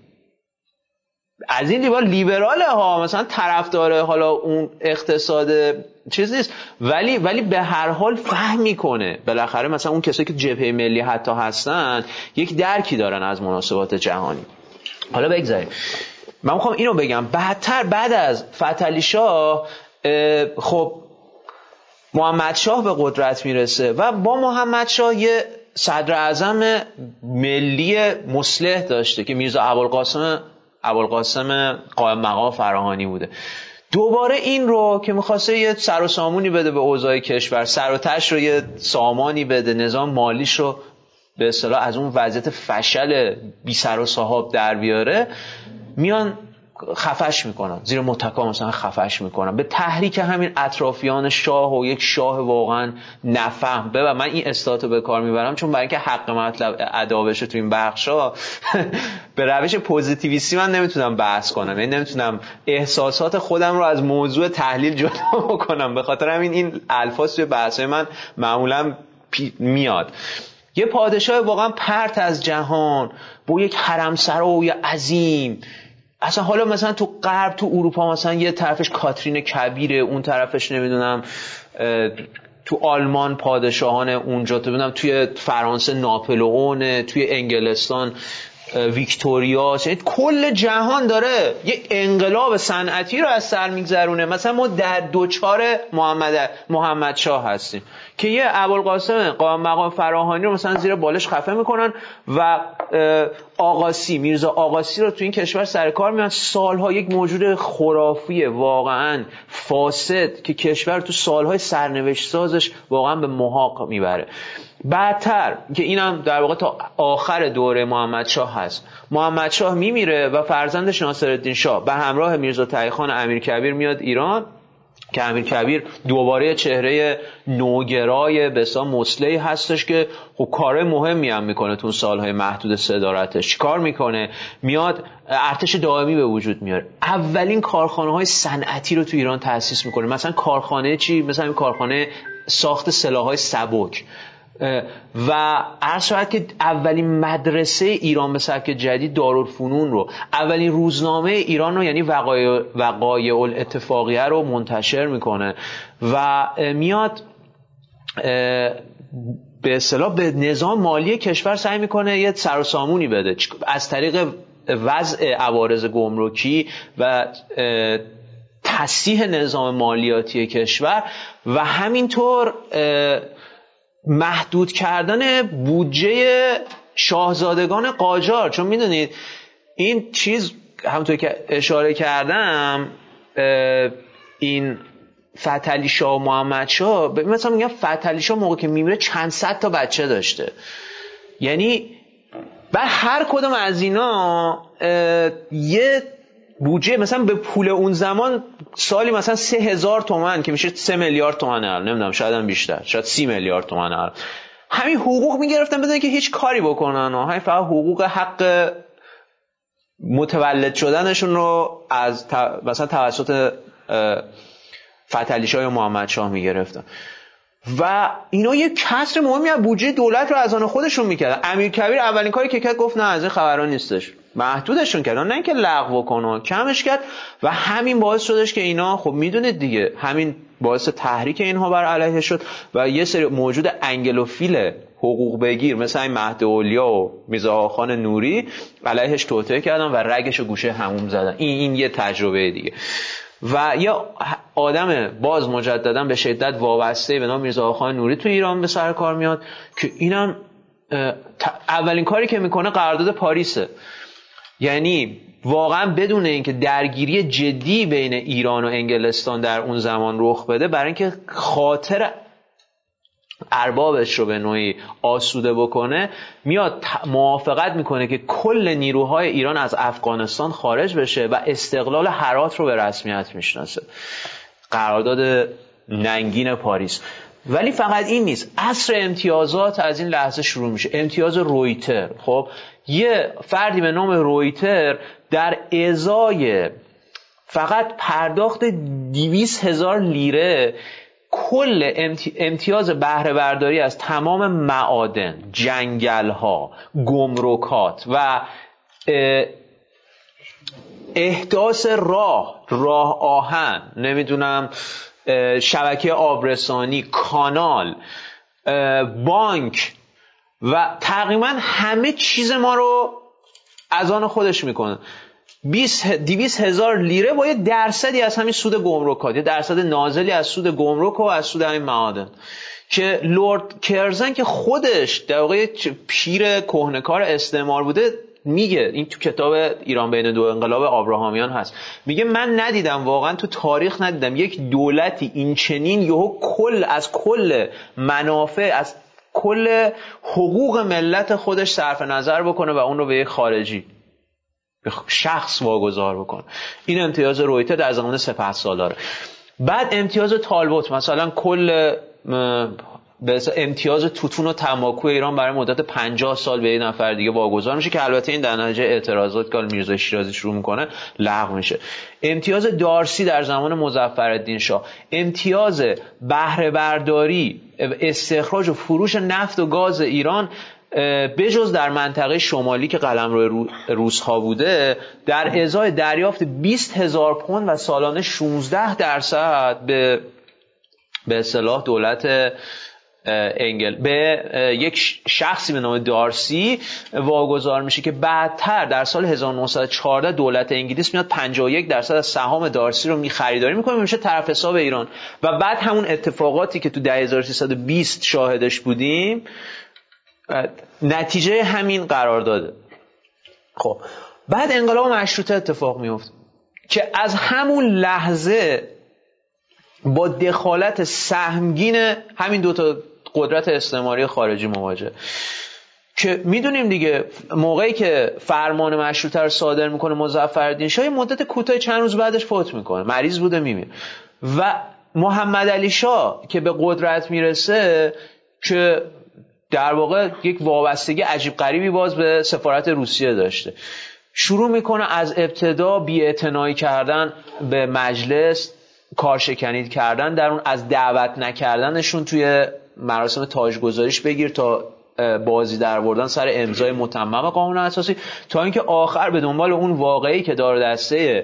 از این لیبرال لیبراله ها مثلا طرفدار حالا اون اقتصاد چیز نیست، ولی ولی به هر حال فهم میکنه بالاخره، مثلا اون کسایی که جبهه ملی حتی هستن یک درکی دارن از مناسبات جهانی. حالا بگذاریم، من میخوام اینو بگم، بعدتر بعد از فتحعلی شاه خب محمد شاه به قدرت میرسه و با محمد شاه یه صدر اعظم ملی مصلح داشته که میرزا ابوالقاسم ابوالقاسم قائم مقام فراهانی بوده. دوباره این رو که میخواسته یه سر و سامونی بده به اوضاع کشور، سر و تش رو یه سامانی بده، نظام مالیش رو به اصطلاح از اون وضعیت فشل بی سر و صاحب در بیاره، میان خفش میکنن، زیر متکا مثلا خفش میکنن، به تحریک همین اطرافیان شاه و یک شاه واقعا نفهم. ببین من این اصطلاحاتو به کار میبرم چون برای اینکه حق مطلب ادا بشه تو این بخشا به روش پوزیتیویستی من نمیتونم بحث کنم، یعنی نمیتونم احساسات خودم رو از موضوع تحلیل جدا بکنم، به خاطر همین این الفاظ توی بحثای من معمولا میاد. یه پادشاه واقعا پرت از جهان با یک حرم سرای عظیم، اصلا حالا مثلا تو غرب تو اروپا مثلا یه طرفش کاترین کبیره، اون طرفش نمیدونم تو آلمان پادشاهان اونجا، تو ببینم توی فرانسه ناپلئونه، توی انگلستان ویکتوریا، کل جهان داره یه انقلاب صنعتی رو از سر میگذرونه. مثلا ما در دوچار محمد محمد شاه هستیم که یه ابوالقاسم مقام فراهانی رو مثلا زیر بالش خفه میکنن و آقاسی، میرزا آقاسی رو تو این کشور سر کار میان، سالها یک موجود خرافی واقعا فاسد که کشور تو سالهای سرنوشت سازش واقعا به محاق میبره. بعدتر که اینم در واقع تا آخر دوره محمد شاه هست، محمد شاه میمیره و فرزندش ناصرالدین شاه به همراه میرزا تقی‌خان امیرکبیر میاد ایران که امیرکبیر دوباره چهره نوگرای بسیار مصلحی هستش که خب کار مهمی هم میکنه تو سالهای محدود صدارتش. چیکار میکنه؟ میاد ارتش دائمی به وجود میاره، اولین کارخانه‌های صنعتی رو تو ایران تأسیس میکنه. مثلا کارخانه چی؟ مثلا این کارخانه ساخت سلاح‌های سبک و عرض شود که اولین مدرسه ایران به سبک جدید دارالفنون رو، اولین روزنامه ایران رو یعنی وقایع وقایع الاتفاقیه رو منتشر میکنه و میاد به اصطلاح به نظام مالی کشور سعی میکنه یه سر و سامونی بده از طریق وضع عوارض گمرکی و تصحیح نظام مالیاتی کشور و همینطور محدود کردن بودجه شاهزادگان قاجار. چون میدونید این چیز همونطور که اشاره کردم، این فتحعلی شاه و محمد شاه، مثلا میگم فتحعلی شاه موقع که میمیره چند صد تا بچه داشته، یعنی بر هر کدوم از اینا یه بودجه مثلا به پول اون زمان سالی مثلا سه هزار تومن که میشه سه میلیارد تومن الان، نمیدونم شاید هم بیشتر، شاید سی میلیارد تومن الان، همین حقوق میگرفتن بدون که هیچ کاری بکنن و همین فقط حقوق حق متولد شدنشون رو از مثلا توسط فتحعلی شاه یا محمد شاه میگرفتن و اینا یه کسر مهمی از بودجه دولت رو از آن خودشون میکردن. امیرکبیر اولین کاری که کرد گفت نه از این خبران نیستش، محدودشون کرد، نه اینکه لغو کنه، کمش کرد و همین باعث شدش که اینا خب میدونید دیگه، همین باعث تحریک اینها بر علیه شد و یه سری موجود انگلوفیل حقوق بگیر مثل این مهد اولیا و میرزا آقاخان نوری علیهش توطئه کردن و رگش و گوشه حموم زدن. این این یه تجربه دیگه. و یا آدم باز مجددا به شدت وابسته به نام میرزا آقاخان نوری تو ایران به سر کار میاد که اینم اولین کاری که میکنه قرارداد پاریسه، یعنی واقعا بدون اینکه درگیری جدی بین ایران و انگلستان در اون زمان رخ بده، برای اینکه خاطر اربابش رو به نوعی آسوده بکنه، میاد موافقت میکنه که کل نیروهای ایران از افغانستان خارج بشه و استقلال هرات رو به رسمیت میشناسه. قرارداد ننگین پاریس. ولی فقط این نیست، عصر امتیازات از این لحظه شروع میشه. امتیاز رویتر. خب یه فردی به نام رویتر در ازای فقط پرداخت دویست هزار لیره کل امتیاز بهره برداری از تمام معادن، جنگل‌ها، گمرکات و احداث راه، راه آهن، نمیدونم شبکه آبرسانی، کانال، بانک و تقریبا همه چیز ما رو از آن خودش میکنه. دویست هزار لیره با یه درصدی از همین سود گمرکات، یه درصد نازلی از سود گمرک و از سود همین معادن که لورد کرزن که خودش در واقع پیر کهنه‌کار استعمار بوده میگه، این تو کتاب ایران بین دو انقلاب آبراهامیان هست، میگه من ندیدم، واقعا تو تاریخ ندیدم یک دولتی این چنین یهو کل از کل منافع، از کل حقوق ملت خودش صرف نظر بکنه و اون رو به یک خارجی، به شخص واگذار بکنه. این امتیاز رویتر در زمان سپهسالاره. بعد امتیاز تالبوت، مثلا کل به امتیاز توتون و تنباکو ایران برای مدت پنجاه سال به یه نفر دیگه واگذار میشه که البته این در نتیجه اعتراضات که میرزا شیرازی شروع میکنه لغو میشه. امتیاز دارسی در زمان مظفرالدین شاه، امتیاز بهره برداری، استخراج و فروش نفت و گاز ایران بجز در منطقه شمالی که قلمرو روس‌ها بوده، در ازای دریافت بیست هزار پوند و سالانه شانزده درصد به به اصطلاح دولت انگل به یک شخصی به نام دارسی واگذار میشه که بعدتر در سال هزار و نهصد و چهارده دولت انگلیس میاد پنجاه و یک درصد از سهام دارسی رو میخریداری میکنه میشه طرف حساب ایران و بعد همون اتفاقاتی که تو ده هزار و سیصد و بیست شاهدش بودیم نتیجه همین قرار داده. خب بعد انقلاب مشروطه اتفاق میفته که از همون لحظه با دخالت سهمگین همین دوتا قدرت استعماری خارجی مواجه که میدونیم دیگه موقعی که فرمان مشروطه رو صادر میکنه مظفرالدین شاه مدت کوتاه چند روز بعدش فوت میکنه، مریض بوده میمیره و محمد علی شاه که به قدرت میرسه که در واقع یک وابستگی عجیب غریبی باز به سفارت روسیه داشته، شروع میکنه از ابتدا بی‌اعتنایی کردن به مجلس، کارشکنی کردن در اون، از دعوت نکردنشون توی مراسم تاجگذاریش بگیر تا بازی در آوردن سر امضای متمم قانون اساسی، تا اینکه آخر به دنبال اون واقعی که دار دسته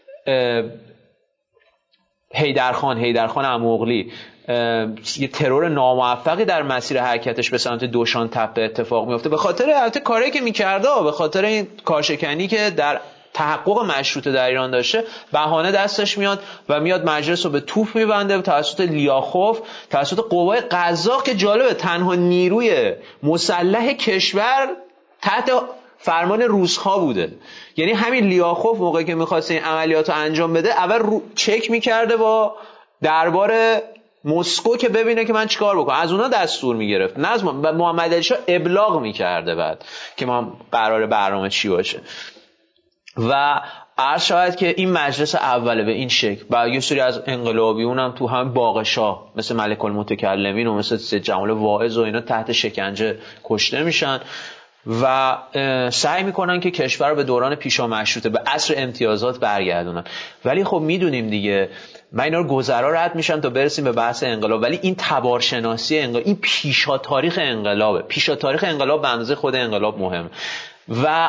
حیدرخان حیدرخان اموغلی یه ترور ناموفقی در مسیر حرکتش به سمت دوشان تپه اتفاق میفته به خاطر البته کاری که میکرده، به خاطر این کارشکنی که در تحقق مشروطه در ایران داشته، بهانه دستش میاد و میاد مجلس رو به توپ میبنده توسط لیاخوف، توسط قوای قزاق که جالبه تنها نیروی مسلح کشور تحت فرمان روس‌ها بوده. یعنی همین لیاخوف موقعی که میخواست این عملیات رو انجام بده اول رو چک میکرده با دربار مسکو که ببینه که من چیکار بکنم، از اونا دستور میگرفت، نه از محمد علی شاه ابلاغ میکرده بعد که ما قراره برنامه چی باشه. و عرض شاید که این مجلس اوله به این شکل و یه سری از انقلابیون هم تو هم باغ شاه مثل ملک المتکلمین و مثل سید جمال واعظ و اینا تحت شکنجه کشته میشن و سعی میکنن که کشور رو به دوران پیشا مشروطه به عصر امتیازات برگردونن. ولی خب میدونیم دیگه، من اینا رو گذرا رد میشم تا برسیم به بحث انقلاب، ولی این تبارشناسی انقلاب، این پیشا تاریخ انقلابه، پیشا تاریخ انقلاب به اندازه خود انقلاب مهمه و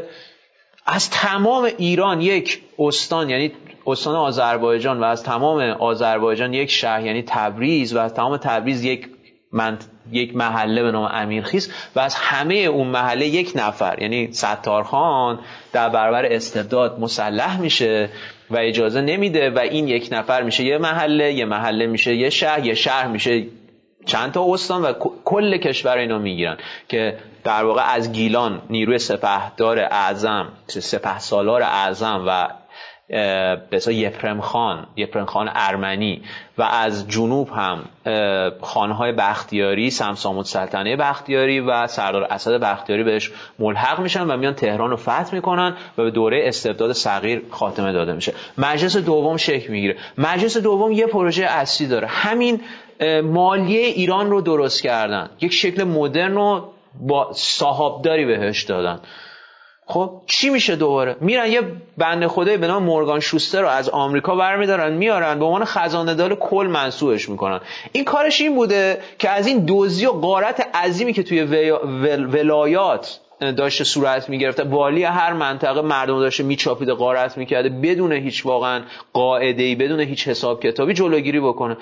از تمام ایران یک استان یعنی استان آذربایجان و از تمام آذربایجان یک شهر یعنی تبریز و از تمام تبریز یک من یک محله به نام امیرخیز و از همه اون محله یک نفر یعنی ستارخان در برابر استبداد مسلح میشه و اجازه نمیده و این یک نفر میشه یه محله، یه محله میشه یه شهر، یه شهر میشه چند تا استان و کل کشور اینا میگیرن که در واقع از گیلان نیروی سپهدار اعظم، سپهسالار اعظم و به اصطلاح یپرم خان، یپرم خان ارمنی و از جنوب هم خانهای بختیاری، سمسام السلطنه بختیاری و سردار اسد بختیاری بهش ملحق میشن و میان تهران رو فتح میکنن و به دوره استبداد صغیر خاتمه داده میشه. مجلس دوم شکل میگیره. مجلس دوم یه پروژه اصلی داره، همین مالیه ایران رو درست کردن، یک شکل مدرن رو با صاحبداری بهش دادن. خب چی میشه؟ دوباره میرن یه بنده خدایی به نام مورگان شوستر رو از آمریکا برمیدارن میارن به عنوان خزانه دار کل منصوبش میکنن. این کارش این بوده که از این دزدی و غارت عظیمی که توی ولایات داشته صورت میگرفته، والی هر منطقه مردم داشته میچاپیده، غارت میکرده، بدون هیچ واقعا قاعده‌ای، بدون هیچ حساب کتابی جلوگیری بکنه.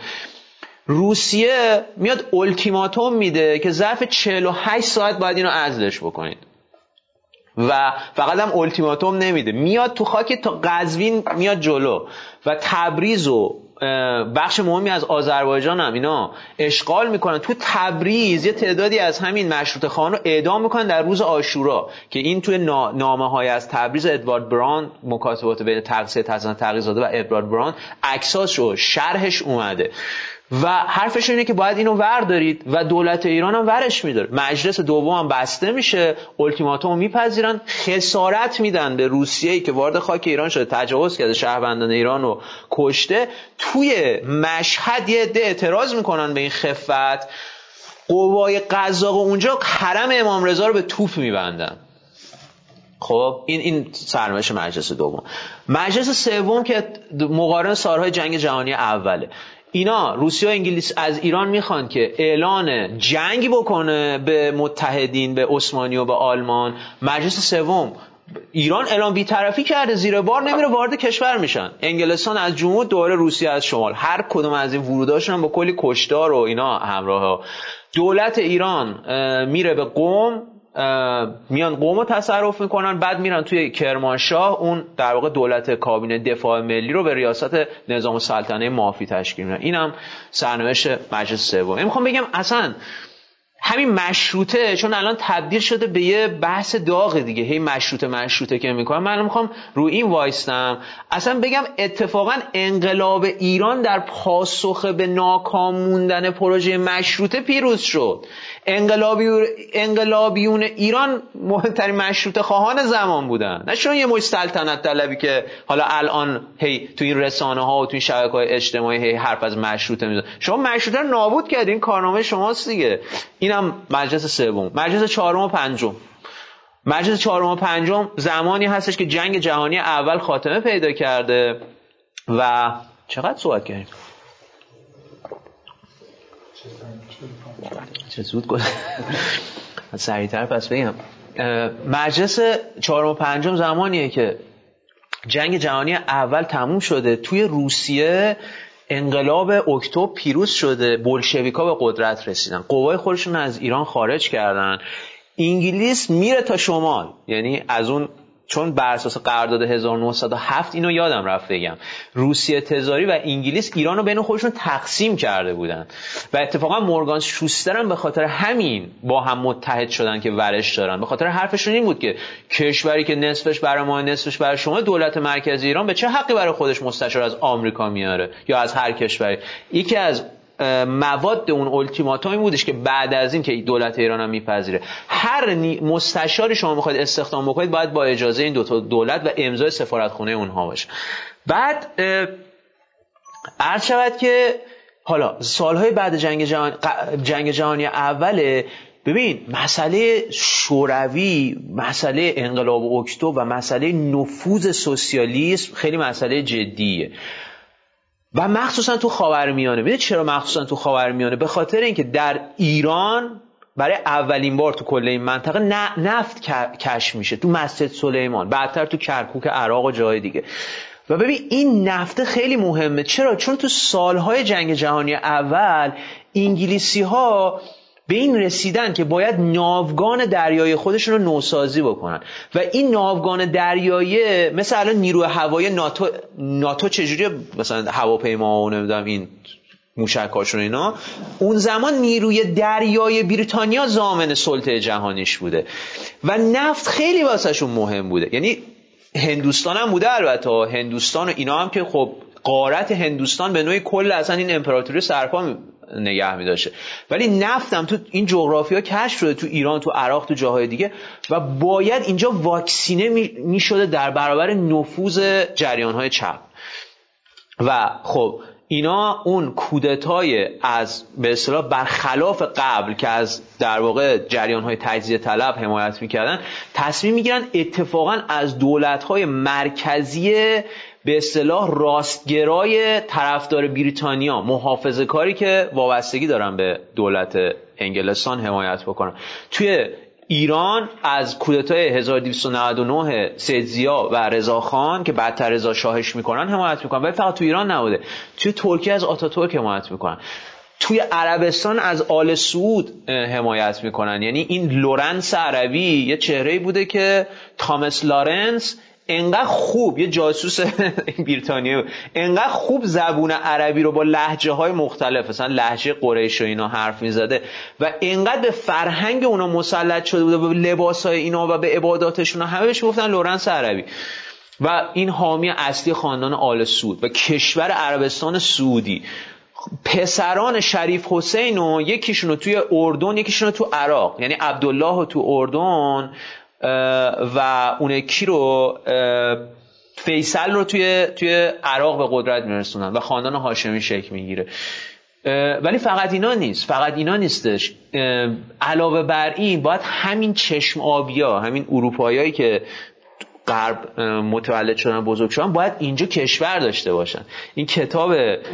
روسیه میاد التیماتوم میده که ظرف چهل و هشت ساعت باید اینو عزلش بکنید و فقط هم التیماتوم نمیده، میاد تو خاک تا قزوین میاد جلو و تبریز و بخش مهمی از آذربایجان هم اینا اشغال میکنن. تو تبریز یه تعدادی از همین مشروطه خواهان رو اعدام میکنن در روز عاشورا که این توی نامه های از تبریز ادوارد براند، مکاتبات بین تقی حسن تقی‌زاده و ادوارد براند، عکساش و شرحش اومده و حرفش اینه که باید اینو ور دارید و دولت ایران هم ورش میداره. مجلس دوم هم بسته میشه، التیماتوم میپذیرن، خسارت میدن به روسیه‌ای که وارد خاک ایران شده، تجاوز کرده، شهروندان ایران رو کشته. توی مشهد یه عده اعتراض میکنن به این خفت، قوای قزاق اونجا حرم امام رضا رو به توپ میبندن. خب این این سرنوشت مجلس دوم. مجلس سوم که مقارن سالهای جنگ جهانی اوله، اینا روسیه و انگلیس از ایران میخوان که اعلان جنگ بکنه به متحدین، به عثمانی و به آلمان. مجلس سوم ایران اعلام بی‌طرفی کرده، زیر بار نمیره، وارد کشور میشن. انگلستان از جنوب، دوباره روسیه از شمال، هر کدوم از این وروداشون با کلی کشتار و اینا همراه. دولت ایران میره به قم، میان قم رو تصرف میکنن، بعد میرن توی کرمانشاه، اون در واقع دولت کابینه دفاع ملی رو به ریاست نظام السلطنه مافی تشکیل میدن. اینم سرنوشت مجلس سوم. میخوام بگم اصلا همین مشروطه چون الان تبدیل شده به یه بحث داغ دیگه، هی مشروطه مشروطه که میکنم، من میخوام رو این وایستم اصلا بگم اتفاقا انقلاب ایران در پاسخ به ناکام موندن پروژه مشروطه پیروز شد. انقلابی انقلابیون ایران مهمترین مشروطه خواهان زمان بودن، نه چون یه مش سلطنت طلبی که حالا الان هی تو این رسانه ها و تو این شبکه‌های اجتماعی هی حرف از مشروطه میزنن. شما مشروطه رو نابود کردین، کارنامه شماست دیگه. اینم مجلس سوم. مجلس چهارم و پنجم. مجلس چهارم و پنجم زمانی هستش که جنگ جهانی اول خاتمه پیدا کرده و چقدر صحبت کردیم؟ چه زود گفت. سریعتر پس بگم. مجلس چهارم و پنجم زمانیه که جنگ جهانی اول تموم شده، توی روسیه انقلاب اکتبر پیروز شده، بولشویکا به قدرت رسیدن، قوای خودشون از ایران خارج کردن، انگلیس میره تا شمال، یعنی از اون چون بر اساس قرارداد هزار و نهصد و هفت اینو یادم رفت بگم، روسیه تزاری و انگلیس ایرانو بین خودشون تقسیم کرده بودن و اتفاقا مورگان شوستر هم به خاطر همین با هم متحد شدن که ورش دارن. به خاطر حرفشون این بود که کشوری که نصفش برای ما نصفش برای شما، دولت مرکزی ایران به چه حقی برای خودش مستشار از آمریکا میاره یا از هر کشوری. یکی از مواد اون التیماتومی بودش که بعد از این که دولت ایران هم میپذیره هر مستشاری شما میخواید استخدام بکنید باید با اجازه این دو تا دولت و امضای سفارتخونه اونها باشه. بعد عرض شود که حالا سالهای بعد جنگ جهانی جنگ جهانی اوله، ببین مسئله شوروی، مسئله انقلاب اکتبر و مسئله نفوذ سوسیالیسم خیلی مسئله جدیه و مخصوصا تو خاورمیانه. ببین چرا مخصوصا تو خاورمیانه؟ به خاطر اینکه در ایران برای اولین بار تو کل این منطقه نفت کشف میشه، تو مسجد سلیمان، بعدتر تو کرکوک عراق و جای دیگه. و ببین این نفت خیلی مهمه. چرا؟ چون تو سالهای جنگ جهانی اول انگلیسی ها به این رسیدن که باید ناوگان دریایی خودشون رو نوسازی بکنن و این ناوگان دریایی مثل الان نیروی هوایی ناتو ناتو چجوریه، مثلا هواپیما و نمیدونم این موشکاشون اینا، اون زمان نیروی دریایی بریتانیا ضامن سلطه جهانیش بوده و نفت خیلی واسهشون مهم بوده. یعنی هندوستان هم بوده، البته هندوستان و اینا هم که خب غارت هندوستان به نوعی کل اصلا این امپراتوری سرپا نگه می داشته، ولی نفت هم تو این جغرافیا کشف شده، تو ایران، تو عراق، تو جاهای دیگه و باید اینجا واکسینه می شده در برابر نفوذ جریان‌های چپ. و خب اینا اون کودتای از به اصطلاح برخلاف قبل که از در واقع جریان‌های تجزیه طلب حمایت می‌کردن، تصمیم می‌گیرن اتفاقاً از دولت‌های مرکزی به اصطلاح راستگرای طرفدار بریتانیا، محافظه‌کاری که وابستگی دارن به دولت انگلستان، حمایت بکنن. توی ایران از کودتای هزار و دویست و نود و نه سید ضیا و رضاخان که بعدتر رضا شاهش میکنن حمایت میکنن، ولی فقط تو ایران نبوده، توی ترکیه از آتاتورک حمایت میکنن، توی عربستان از آل سعود حمایت میکنن. یعنی این لورنس عربی یه چهره‌ای بوده که تامس لارنس انقدر خوب، یه جاسوس بریتانیایی، انقدر خوب زبون عربی رو با لهجه های مختلف، مثلا لهجه قریش و اینا حرف میزده و انقدر به فرهنگ اونا مسلط شده بوده، به لباس های اینا و به عباداتشون، همه بهش گفتن لورنس عربی و این حامی اصلی خاندان آل سعود و کشور عربستان سعودی. پسران شریف حسین و یکیشون رو توی اردن، یکیشون رو تو عراق، یعنی عبدالله رو تو اردن و اون یکی رو فیصل رو توی توی عراق به قدرت میرسونن و خاندان هاشمی شکل میگیره. ولی فقط اینا نیست، فقط اینا نیستش. علاوه بر این باید همین چشم آبیا، همین اروپاییایی که غرب متولد شدن بزرگ شدن باید اینجا کشور داشته باشن. این کتاب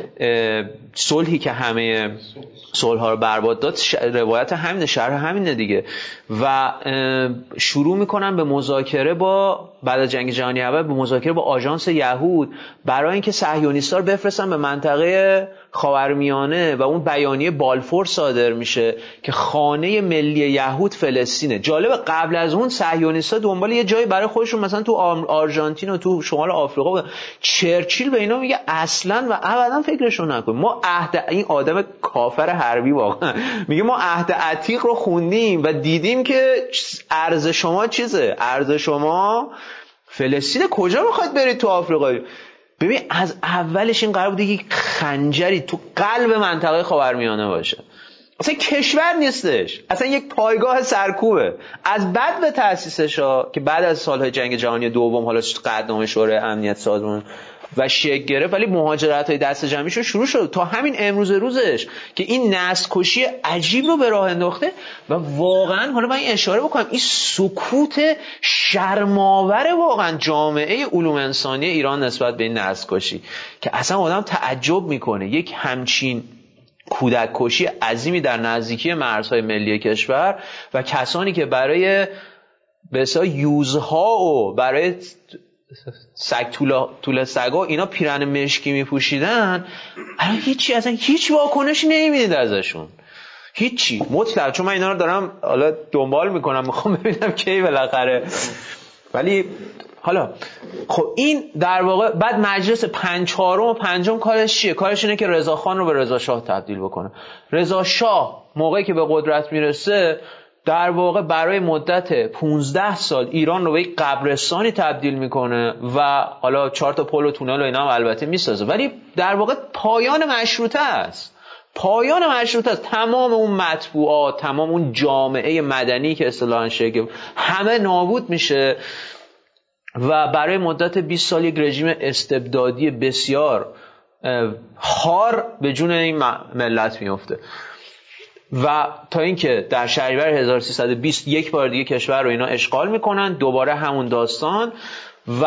صلحی که همه صلح‌ها رو برباد داد روایت همینه، شرح همینه دیگه. و شروع میکنن به مذاکره با بعد از جنگ جهانی اول به مذاکره با آژانس یهود برای اینکه صهیونیست‌ها رو بفرستن به منطقه خاورمیانه و اون بیانیه بالفور صادر میشه که خانه ملی یهود فلسطینه. جالب قبل از اون صهیونیست‌ها دنبال یه جایی برای خودشون مثلا تو آرژانتین و تو شمال آفریقا بودن. چرچیل به اینا میگه اصلا و ابدا فکرشون نکن. ما عهد، این آدم کافر حربی واقعا میگه ما عهد عتیق رو خوندیم و دیدیم که ارز شما چیزه، ارز شما فلسطین، کجا میخواید برید تو آفریقا؟ ببین از اولش این قرار بوده یک خنجری تو قلب منطقه خاورمیانه باشه. اصلا کشور نیستش، اصلا یک پایگاه سرکوبه. از بعد به تأسیسش ها که بعد از سالهای جنگ جهانی دوم حالا قدنامه شورای امنیت سازمان و شکل گرفت، ولی مهاجرت‌های دست جمعیشون شروع شد تا همین امروز روزش که این نسل کشی عجیب رو به راه انداخته. و واقعا حالا من این اشاره بکنم، این سکوت شرم‌آور واقعا جامعه علوم انسانی ایران نسبت به این نسل کشی که اصلا آدم تعجب میکنه. یک همچین کودک کشی عظیمی در نزدیکی مرزهای ملی کشور و کسانی که برای به اصطلاح یوزها و برای سگ طول طول سگا اینا پیرن مشکی میپوشیدن، الان هیچی، اصلا هیچ واکنشی نمیبینید ازشون، هیچی مطلق. چون من اینا رو دارم حالا دنبال میکنم، میخوام ببینم کی بالاخره. ولی حالا خب این در واقع بعد مجلس پنج چهارم و پنجم کارش چیه؟ کارش اینه که رضا خان رو به رضا شاه تبدیل بکنه. رضا شاه موقعی که به قدرت میرسه در واقع برای مدت پونزده سال ایران رو به یک قبرستانی تبدیل میکنه و حالا چهار تا پل و تونل و اینا هم البته میسازه، ولی در واقع پایان مشروطه است. پایان مشروطه است. تمام اون مطبوعات، تمام اون جامعه مدنی که اصطلاحاً شکل همه نابود میشه و برای مدت بیست سال یک رژیم استبدادی بسیار هار به جون این ملت میفته. و تا اینکه در شهریور هزار و سیصد و بیست یک بار دیگه کشور رو اینا اشغال میکنن، دوباره همون داستان. و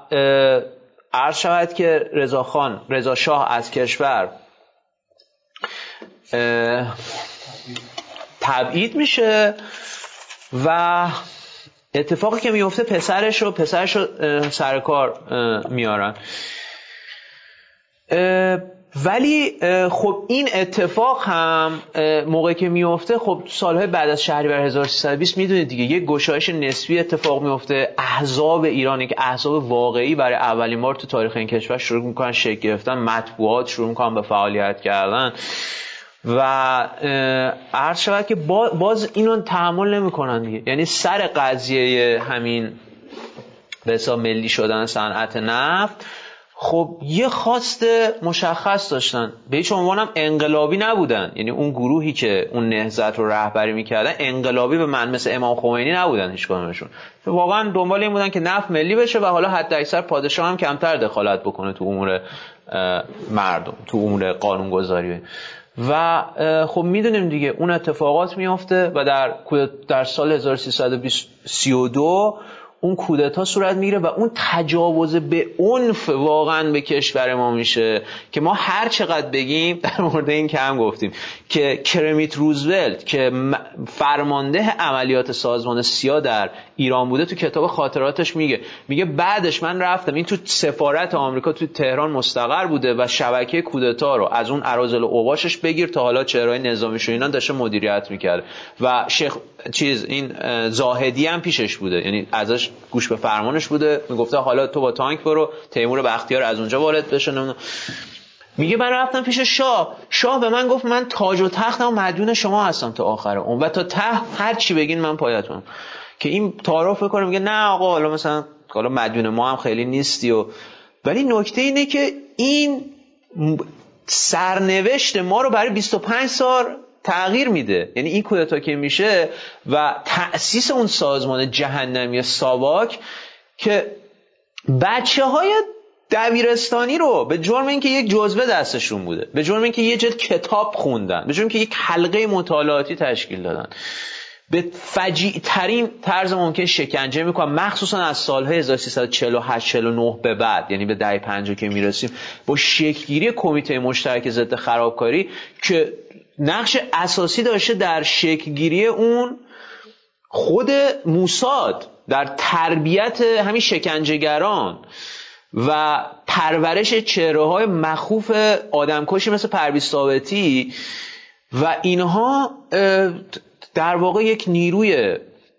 عرض شود که رضا خان رضا شاه از کشور تبعید میشه و اتفاقی که میفته پسرش رو پسرش رو سر کار میارن. ولی خب این اتفاق هم موقعی که میفته، خب سالهای بعد از شهریور هزار و سیصد و بیست میدونید دیگه یک گشایش نسبی اتفاق میفته. احزاب ایرانی که احزاب واقعی برای اولین بار تو تاریخ این کشور شروع میکنن شکل گرفتن، مطبوعات شروع میکنن به فعالیت کردن و عرض شود که باز اینو تحمل نمیکنن دیگه. یعنی سر قضیه همین به حساب ملی شدن صنعت نفت خب یه خواست مشخص داشتن، به هیچ عنوان هم انقلابی نبودن. یعنی اون گروهی که اون نهضت رو رهبری میکردن انقلابی به من مثل امام خمینی نبودن هیچ کدومشون. واقعا دنبال این بودن که نفت ملی بشه و حالا حتی اکثر پادشاه هم کمتر دخالت بکنه تو امور مردم، تو امور قانونگذاری. و خب میدونیم دیگه اون اتفاقات میفته و در در سال هزار و سیصد و سی و دو اون کودتا صورت میگیره و اون تجاوز به عنف واقعا به کشور ما میشه که ما هر چقدر بگیم در مورد این کم گفتیم که کرمیت روزولت که فرمانده عملیات سازمان سیا در ایران بوده تو کتاب خاطراتش میگه میگه بعدش من رفتم، این تو سفارت آمریکا تو تهران مستقر بوده و شبکه کودتا رو از اون اراذل و اوباشش بگیر تا حالا چهرهای نظامیش و اینا داشته مدیریت میکرد و شیخ چیز این زاهدی هم پیشش بوده، یعنی ازش گوش به فرمانش بوده، میگفته حالا تو با تانک برو، تیمور بختیار از اونجا وارد بشه. میگه من رفتم پیش شاه، شاه به من گفت من تاج و تختم و مدیون شما هستم تا آخر عمر و تا ته هر چی بگین من پایتونم. که این تعارف بکنه میگه نه آقا حالا مثلا حالا مدیون ما هم خیلی نیستی و ولی نکته اینه که این سرنوشت ما رو برای بیست و پنج سال تغییر میده. یعنی این کودتا که میشه و تأسیس اون سازمان جهنمی ساواک که بچه های دبیرستانی رو به جرم اینکه یک جزوه دستشون بوده، به جرم اینکه یه جلد کتاب خوندن، به جرم اینکه یک حلقه مطالعاتی تشکیل دادن، به فجیع ترین طرز ممکن شکنجه میکنن، مخصوصا از سالهای هزار و سیصد و چهل و هشت چهل و نه به بعد، یعنی به دهه پنجاه که میرسیم با شکلگیری کمیته مشترک ضد خرابکاری که نقش اساسی داشته در شکلگیری اون خود موساد، در تربیت همین شکنجهگران و پرورش چهره‌های مخوف آدمکشی مثل پرویز ثابتی و اینها در واقع یک نیروی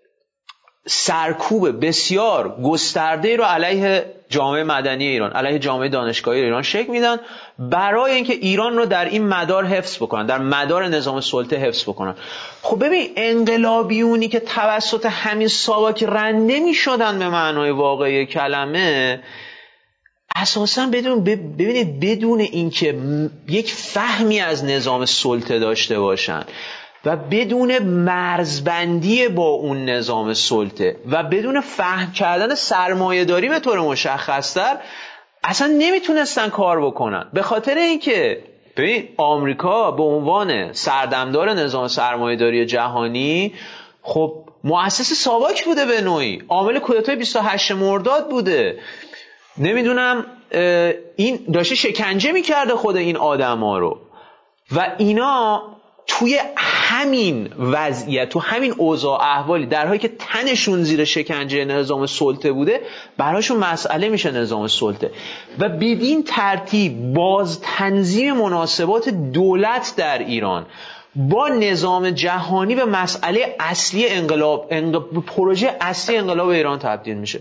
سرکوب بسیار گسترده رو علیه جامعه مدنی ایران، علیه جامعه دانشگاهی ایران شکل میدن برای اینکه ایران رو در این مدار حفظ بکنن، در مدار نظام سلطه حفظ بکنن. خب ببین انقلابیونی که توسط همین ساواک رنده میشدن به معنای واقعی کلمه، اساسا بدون ببینید بدون اینکه یک فهمی از نظام سلطه داشته باشن و بدون مرزبندی با اون نظام سلطه و بدون فهم کردن سرمایه‌داری به طور مشخص‌تر اصلا نمیتونستن کار بکنن. به خاطر اینکه ببین آمریکا به عنوان سردمدار نظام سرمایه‌داری جهانی خب مؤسس ساواک بوده، به نوعی عامل کودتای بیست و هشتم مرداد بوده، نمیدونم این داشته شکنجه میکرده خود این آدما رو و اینا توی همین وضعیت، تو این اوضاع احوالی، در حالی که تنشون زیر شکنجه نظام سلطه بوده، براشون مسئله میشه نظام سلطه و بدین ترتیب باز تنظیم مناسبات دولت در ایران با نظام جهانی به مسئله اصلی انقلاب, انقلاب پروژه اصلی انقلاب ایران تبدیل میشه.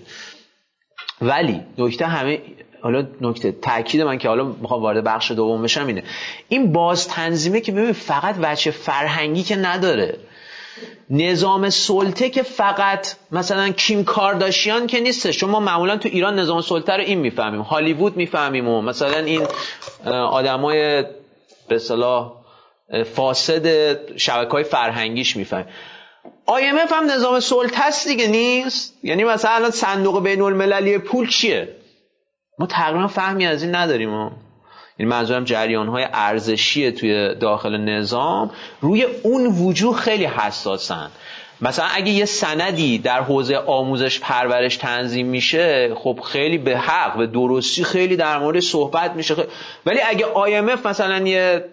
ولی نکته همه حالا نکته تاکید من که حالا میخوام وارد بخش دوم بشم اینه، این باز تنظیمه که ببین فقط وجه فرهنگی که نداره، نظام سلطه که فقط مثلا کیم کارداشیان که نیستش. چون ما معمولا تو ایران نظام سلطه رو این میفهمیم، هالیوود میفهمیم و مثلا این آدمای به اصطلاح فاسد شبکه‌های فرهنگیش میفهمیم. آی ام اف هم نظام سلطه است دیگه، نیست؟ یعنی مثلا صندوق بین المللی پول چیه؟ ما تقریبا فهمی از این نداریم. ما یعنی منظورم جریان‌های ارزشی توی داخل نظام روی اون وجوه خیلی حساسن. مثلا اگه یه سندی در حوزه آموزش پرورش تنظیم میشه، خب خیلی به حق و درستی خیلی در مورد صحبت میشه، ولی اگه آی ام اف مثلا یه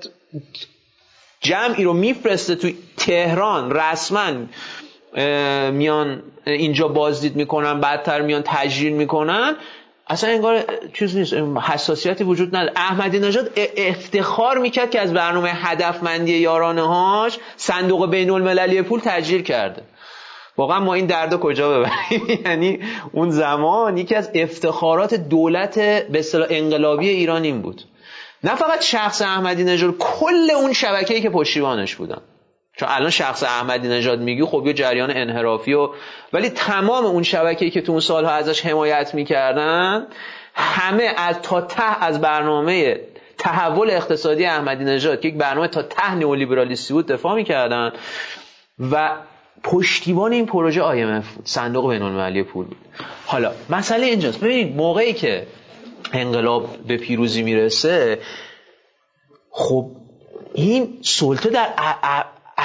جمعی رو میفرسته توی تهران رسما میان اینجا بازدید میکنن، بعدتر میان تجریر میکنن، اصلا انگار چیز نیست، حساسیتی وجود نداره. احمدی نژاد افتخار میکرد که از برنامه هدفمندی یارانه‌هاش صندوق بین المللی پول تجریر کرده. واقعا ما این دردو کجا ببریم؟ یعنی اون زمان یکی از افتخارات دولت به اصطلاح انقلابی ایران این بود، نه فقط شخص احمدی نژاد، کل اون شبکه‌ای که پشتیبانش بودن. چون الان شخص احمدی نژاد میگی خب یه جریان انحرافی و ولی تمام اون شبکه‌ای که تو اون سالها ازش حمایت میکردن همه از تا ته از برنامه تحول اقتصادی احمدی نژاد که یک برنامه تا ته نئولیبرالیستی بود دفاع میکردن و پشتیبان این پروژه آی ام اف بود، صندوق بین المللی پول بود. حالا مسئله اینجاست، ببینید موقعی که انقلاب به پیروزی میرسه، خب این سلطه در ا ا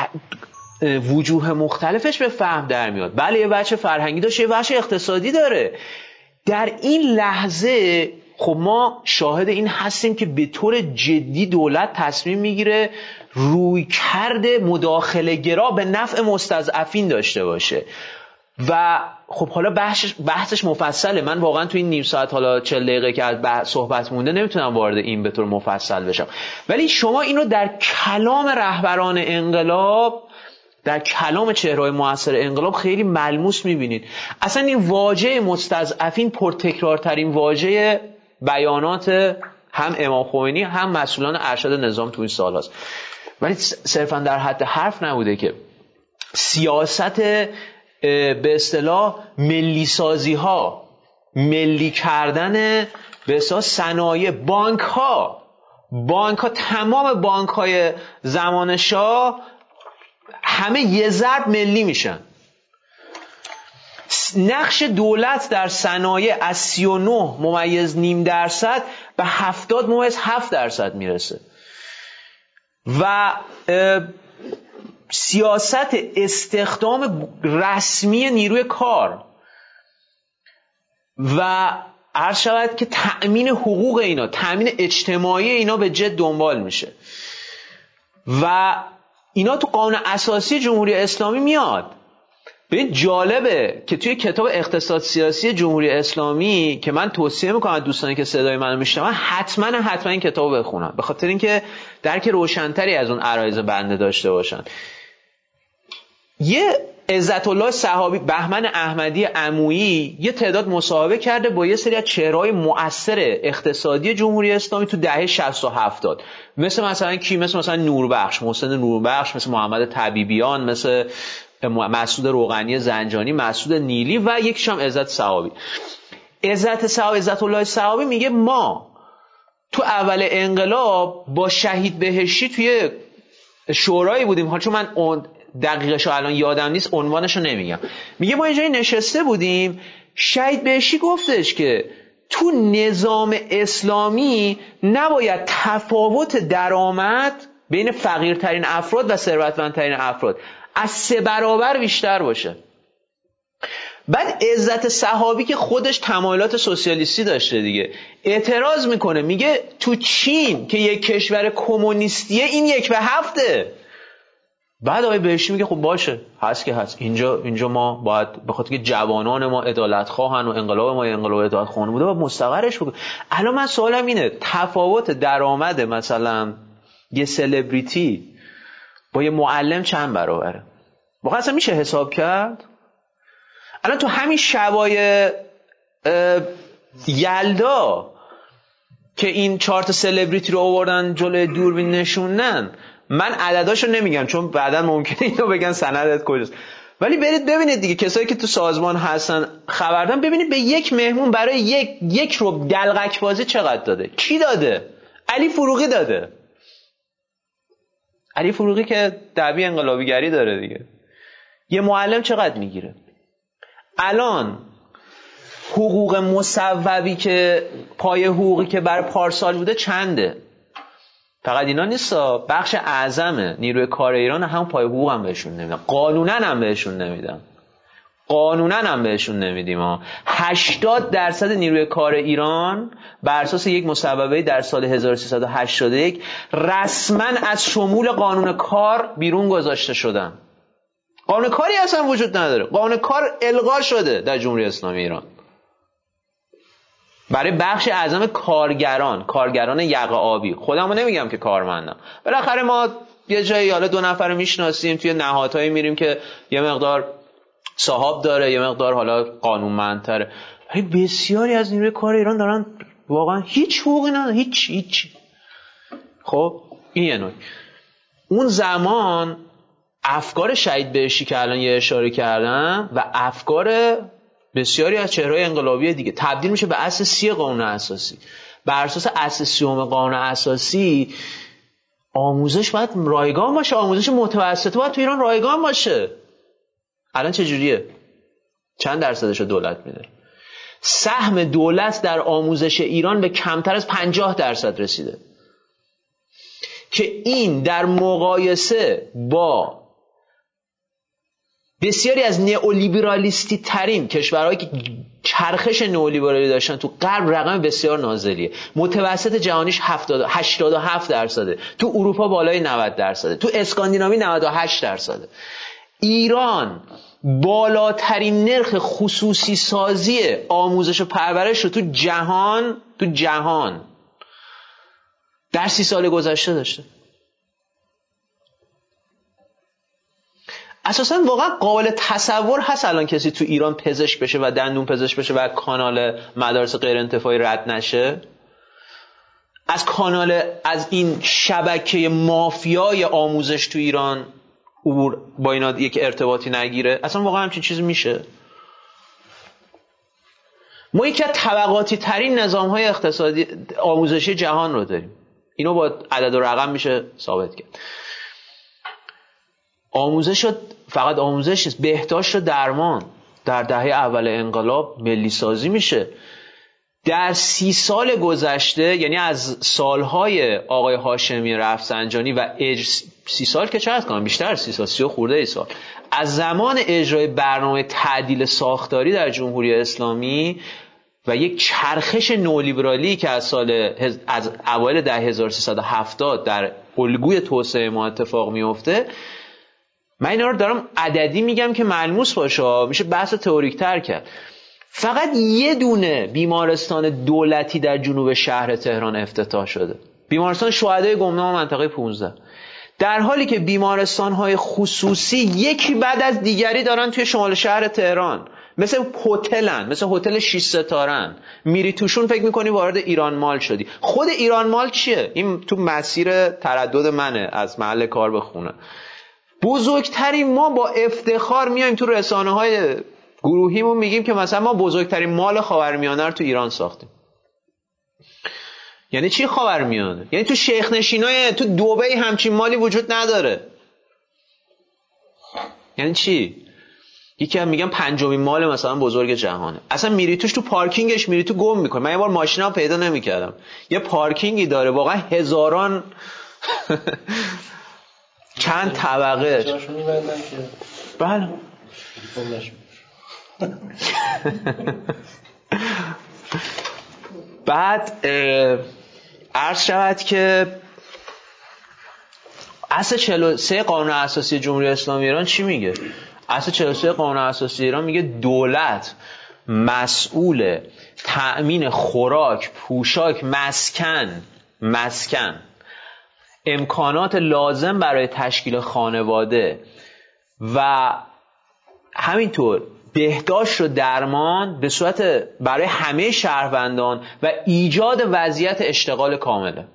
ا وجوه مختلفش به فهم در میاد. بله یه بچه فرهنگی داشته، یه بچه اقتصادی داره. در این لحظه خب ما شاهد این هستیم که به طور جدی دولت تصمیم میگیره روی کرده مداخله گرا به نفع مستضعفین داشته باشه و خب حالا بحثش, بحثش مفصله. من واقعا تو این نیم ساعت حالا چهل دقیقه که از صحبت مونده نمیتونم وارد این به طور مفصل بشم، ولی شما اینو در کلام رهبران انقلاب، در کلام چهره‌های مؤثر انقلاب خیلی ملموس میبینید. اصلا این واژه مستضعفین پرتکرارترین واژه بیانات هم امام خمینی هم مسئولان ارشد نظام تو این سال هست، ولی صرفا در حد حرف نبوده که سیاست به اصطلاح ملی سازی ها، ملی کردن به اصطلاح صنایع، بانک ها بانک ها تمام بانک های زمان شاه همه یه ضرب ملی میشن. نقش دولت در صنایع از سی و نه ممیز نیم درصد به هفتاد ممیز هفت درصد میرسه و سیاست استخدام رسمی نیروی کار و عرض شود که تأمین حقوق اینا، تأمین اجتماعی اینا به جد دنبال میشه و اینا تو قانون اساسی جمهوری اسلامی میاد. ببین جالبه که توی کتاب اقتصاد سیاسی جمهوری اسلامی که من توصیه میکنم دوستانی که صدای منو میشنون حتما حتما این کتابو بخونن، به خاطر اینکه درک روشنتری از اون عرایض بنده داشته باشن. یه عزت الله صحابی، بهمن احمدی عمویی یه تعداد مصاحبه کرده با یه سری از چهره‌های مؤثر اقتصادی جمهوری اسلامی تو دهه شصت و هفتاد، مثل مثلا کی؟ مثل مثلا نوربخش، محسن نوربخش، مثل محمد طبیبیان، مثل مسعود روغنی زنجانی، مسعود نیلی و یکیش هم عزت صحابی. عزت صحابی، عزت الله صحابی میگه ما تو اول انقلاب با شهید بهشتی توی شورایی بودیم، ها چون من دقیقشو الان یادم نیست، عنوانشو نمیگم. میگه ما اینجایی نشسته بودیم، شهید بهشتی گفتش که تو نظام اسلامی نباید تفاوت درآمد بین فقیرترین افراد و ثروتمندترین افراد از سه برابر بیشتر باشه. بعد عزت صحابی که خودش تمایلات سوسیالیستی داشته دیگه اعتراض میکنه، میگه تو چین که یک کشور کمونیستیه این یک به هفته. بعد آقای بهشتی میگه خب باشه، هست که هست، اینجا اینجا ما باید به خاطر که جوانان ما عدالت خواهن و انقلاب ما انقلاب عدالت خواهان بوده و مستقرش بکنه. الان من سوالم اینه، تفاوت درآمد مثلا یه سلبریتی با یه معلم چند برابره؟ واقعا اصلا میشه حساب کرد؟ الان تو همین شبای یلدا که این چهار تا سلبریتی رو آوردن جلوی دوربین نشوندن، من عدداشو نمیگم چون بعدا ممکنه اینو بگن سندت کجاست، ولی برید ببینید دیگه کسایی که تو سازمان هستن خبردن، ببینید به یک مهمون برای یک یک رو دلقک بازی چقدر داده. کی داده؟ علی فروغی داده. علی فروغی که دعوی انقلابیگری داره دیگه. یه معلم چقدر میگیره؟ الان حقوق مصوبی که پای حقوقی که برای پارسال بوده چنده؟ فقط اینا نیستا، بخش اعظم نیروی کار ایران هم پای حقوق هم بهشون نمیدن، قانونا هم بهشون نمیدن، قانونا هم بهشون نمیدیم ها. هشتاد درصد نیروی کار ایران بر اساس یک مصوبه در سال هزار و سیصد و هشتاد و یک رسما از شمول قانون کار بیرون گذاشته شدن. قانون کاری اصلا وجود نداره، قانون کار الغا شده در جمهوری اسلامی ایران برای بخش اعظم کارگران، کارگران یقه آبی. خودمو نمیگم که کارمندم، بالاخره ما یه جایی حالا دو نفر رو میشناسیم، توی نهادهایی میریم که یه مقدار صاحب داره، یه مقدار حالا قانونمندتره. ولی بسیاری از نیروی کار ایران دارن واقعا هیچ حقوقی ندارن، هیچ هیچ. خب این یه نوع. اون زمان افکار شهید بهشتی که الان یه اشاره کردم و افکار بسیاری از چهره‌های انقلابی دیگه تبدیل میشه به اصل سی قانون اساسی. بر اساس اصل سیوم قانون اساسی آموزش باید رایگان باشه، آموزش متوسطه باید تو ایران رایگان باشه. الان چجوریه؟ چند درصدش رو دولت میده؟ سهم دولت در آموزش ایران به کمتر از پنجاه درصد رسیده که این در مقایسه با بسیاری از نئولیبرالیستی ترین کشورهایی که چرخش نئولیبرالی داشتن تو غرب رقم بسیار نازلیه. متوسط جهانیش هشتاد و هفت درصده، تو اروپا بالای نود درصده، تو اسکاندیناوی نود و هشت درصده. ایران بالاترین نرخ خصوصی سازی آموزش و پرورش رو تو جهان تو جهان در سی سال گذشته داشته. اساساً واقعا قابل تصور هست الان کسی تو ایران پزشک بشه و دندون پزشک بشه و کانال مدارس غیر انتفاعی رد نشه؟ از کانال از این شبکه مافیای آموزش تو ایران عبور با اینا یک ارتباطی نگیره؟ اصلا واقعا همچین چیزی میشه؟ ما یکی از طبقاتی ترین نظام‌های اقتصادی آموزشی جهان رو داریم. اینو با عدد و رقم میشه ثابت کرد. آموزش فقط آموزش نیست، بهداشت و درمان در دهه اول انقلاب ملی سازی میشه. در سی سال گذشته، یعنی از سالهای آقای هاشمی رفسنجانی و اج... سی سال که چقدر کنم بیشتر سی سال سی و خورده ای سال از زمان اجرای برنامه تعدیل ساختاری در جمهوری اسلامی و یک چرخش نولیبرالی که از سال از اوایل دهه هزار و سیصد و هفتاد در الگوی توسعه ما اتفاق میفته. من اینا رو دارم عددی میگم که ملموس باشه، میشه بحث تئوریک تر کرد. فقط یه دونه بیمارستان دولتی در جنوب شهر تهران افتتاح شده، بیمارستان شهدای گمنام منطقه پانزده، در حالی که بیمارستان‌های خصوصی یکی بعد از دیگری دارن توی شمال شهر تهران، مثل هتلن، مثل هتل شش ستارن، میری توشون فکر میکنی وارد ایران مال شدی. خود ایران مال چیه؟ این تو مسیر تردد منه از محل کار به خونه. بزرگترین، ما با افتخار میایم تو رسانه‌های گروهیمون میگیم که مثلا ما بزرگترین مال خاورمیانه رو تو ایران ساختیم. یعنی چی خاورمیانه؟ یعنی تو شیخ نشینای تو دبی همچین مالی وجود نداره. یعنی چی؟ یکی هم میگم پنجمین مال مثلا بزرگ جهانه. اصلا میری توش، تو پارکینگش میری تو گم میکنی. من یه بار ماشینم پیدا نمیکردم، یه پارکینگی داره واقعا هزاران چند طبقه جاشو میبندن که بله بعد عرض شود که اصل چهل و سه قانون اساسی جمهوری اسلامی ایران چی میگه؟ اصل چهل و سه قانون اساسی ایران میگه دولت مسئول تأمین خوراک، پوشاک، مسکن مسکن امکانات لازم برای تشکیل خانواده و همینطور بهداشت و درمان به صورت برای همه شهروندان و ایجاد وضعیت اشتغال کامله.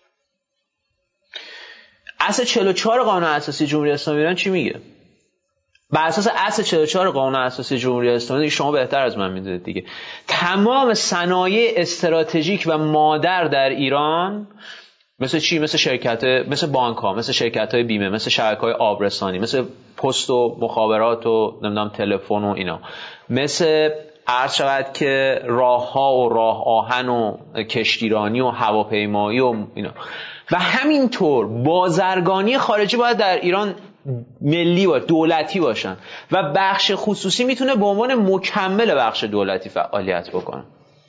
اصل چهل و چهار قانون اساسی جمهوری اسلامی ایران چی میگه؟ بر اساس اصل چهل و چهار قانون اساسی جمهوری اسلامی، شما بهتر از من میدونید دیگه، تمام صنایع استراتژیک و مادر در ایران، مثل چی؟ مثل شرکت، مثل بانک ها، مثل شرکت های بیمه، مثل شبکه های آبرسانی، مثل پست و مخابرات و نمیدونم تلفن و اینا، مثل عرض شود که راه ها و راه آهن و کشتیرانی و هواپیمایی و اینا، و همینطور بازرگانی خارجی باید در ایران ملی باشه، دولتی باشن و بخش خصوصی میتونه به عنوان مکمل بخش دولتی فعالیت بکنه.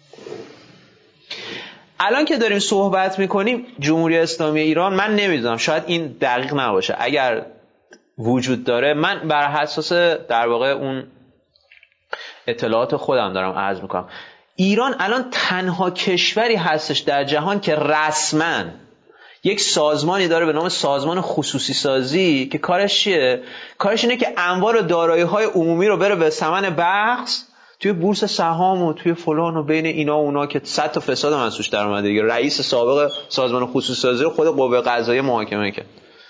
الان که داریم صحبت میکنیم جمهوری اسلامی ایران، من نمیدونم، شاید این دقیق نباشه، اگر وجود داره من بر اساس در واقع اون اطلاعات خودم دارم عرض میکنم، ایران الان تنها کشوری هستش در جهان که رسما یک سازمانی داره به نام سازمان خصوصی سازی که کارش چیه؟ کارش اینه که اموال و دارایی‌های عمومی رو بره به ثمن بخش توی بورس سهام و توی فلان و بین اینا و اونا که صد تا فساد هم ازش در اومده دیگه. رئیس سابق سازمان خصوصی سازی رو خود قوه قضاییه محاکمه کرد.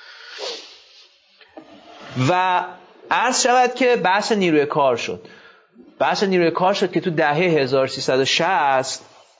و عرض شود که بحث نیروی کار شد. بحث نیروی کار شد که تو دهه هزار و سیصد و شصت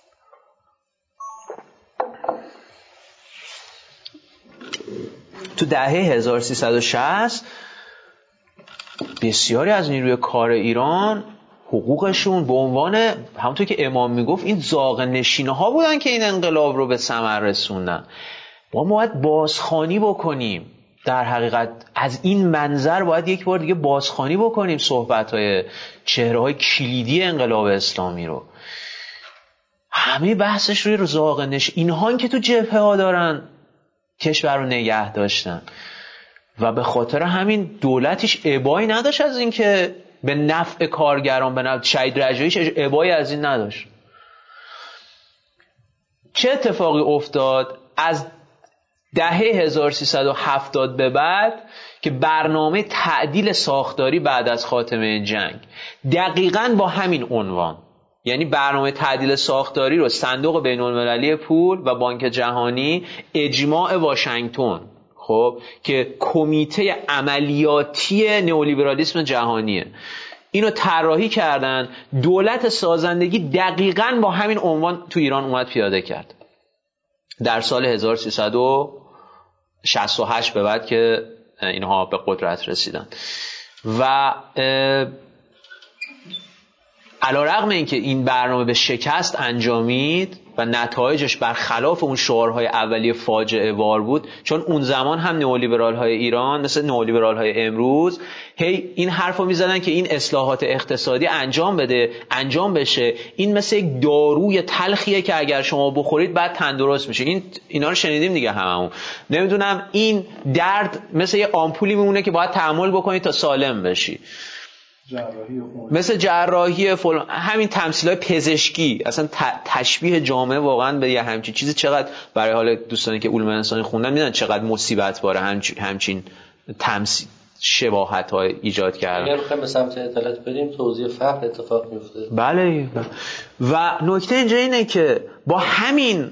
تو دهه هزار و سیصد و شصت بسیاری از نیروی کار ایران حقوقشون به عنوان، همونطور که امام میگفت، این زاغ نشینه ها بودن که این انقلاب رو به ثمر رسوندن. ما باید بازخوانی بکنیم، در حقیقت از این منظر باید یک بار دیگه بازخوانی بکنیم صحبت‌های چهره‌های کلیدی انقلاب اسلامی رو. همه بحثش روی زاغ نشین، اینها که تو جبهه ها دارن کشور رو نگه داشتن و به خاطر همین دولتش ابایی نداشت از این که به نفع کارگران، به نفع شهید رجاییش ابایی از این نداشت. چه اتفاقی افتاد؟ از دهه هزار و سیصد و هفتاد به بعد که برنامه تعدیل ساختاری بعد از خاتمه جنگ دقیقاً با همین عنوان، یعنی برنامه تعدیل ساختاری رو صندوق بین‌المللی پول و بانک جهانی، اجماع واشنگتن، خب که کمیته عملیاتی نئولیبرالیسم جهانیه، اینو طراحی کردن. دولت سازندگی دقیقاً با همین عنوان تو ایران اومد پیاده کرد در سال هزار و سیصد و شصت و هشت به بعد که اینها به قدرت رسیدن. و علیرغم اینکه این برنامه به شکست انجامید و نتایجش برخلاف اون شعارهای اولیه فاجعه وار بود، چون اون زمان هم نئولیبرال های ایران مثل نئولیبرال های امروز هی این حرفو میزدن که این اصلاحات اقتصادی انجام بده انجام بشه، این مثل یک داروی تلخیه که اگر شما بخورید بعد تندرست میشه. این اینا رو شنیدیم دیگه هممون. نمیدونم این درد مثل یه آمپولی میمونه که باید تحمل بکنید تا سالم بشی. جراحی مثل جراحی فلان، همین تمثیلای پزشکی، اصلا تشبیه جامعه واقعا به یه همچین چیزی چقدر برای حال دوستانی که علوم انسانی خوندن میدونن چقدر مصیبت باره همچین همچین تمثیل شباهت های ایجاد کردن. اگر بخوایم به سمت اطلاعات بریم توزیع فقر اتفاق میفته. بله. و نکته اینجا اینه که با همین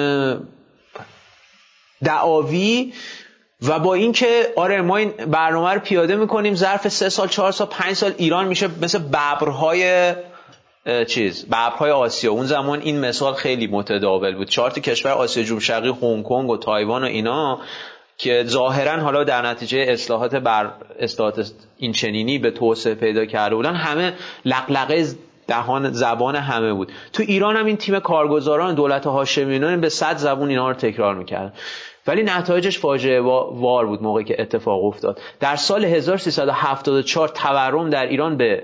دعاوی و با اینکه آره ما این برنامه رو پیاده میکنیم ظرف سه سال چهار سال پنج سال ایران میشه مثل ببرهای چیز ببرهای آسیا. اون زمان این مثال خیلی متداول بود. چهار تا کشور آسیا جنوب شرقی، هنگ کنگ و تایوان و اینا که ظاهرا حالا در نتیجه اصلاحات بر اصلاحات این چنینی به توسعه پیدا کرده بودن، همه لقلقه دهان زبان همه بود. تو ایران هم این تیم کارگزاران دولت هاشمیان به صد زبون اینا رو تکرار میکردن، ولی نتایجش فاجعه وار بود موقعی که اتفاق افتاد. در سال هزار و سیصد و هفتاد و چهار تورم در ایران به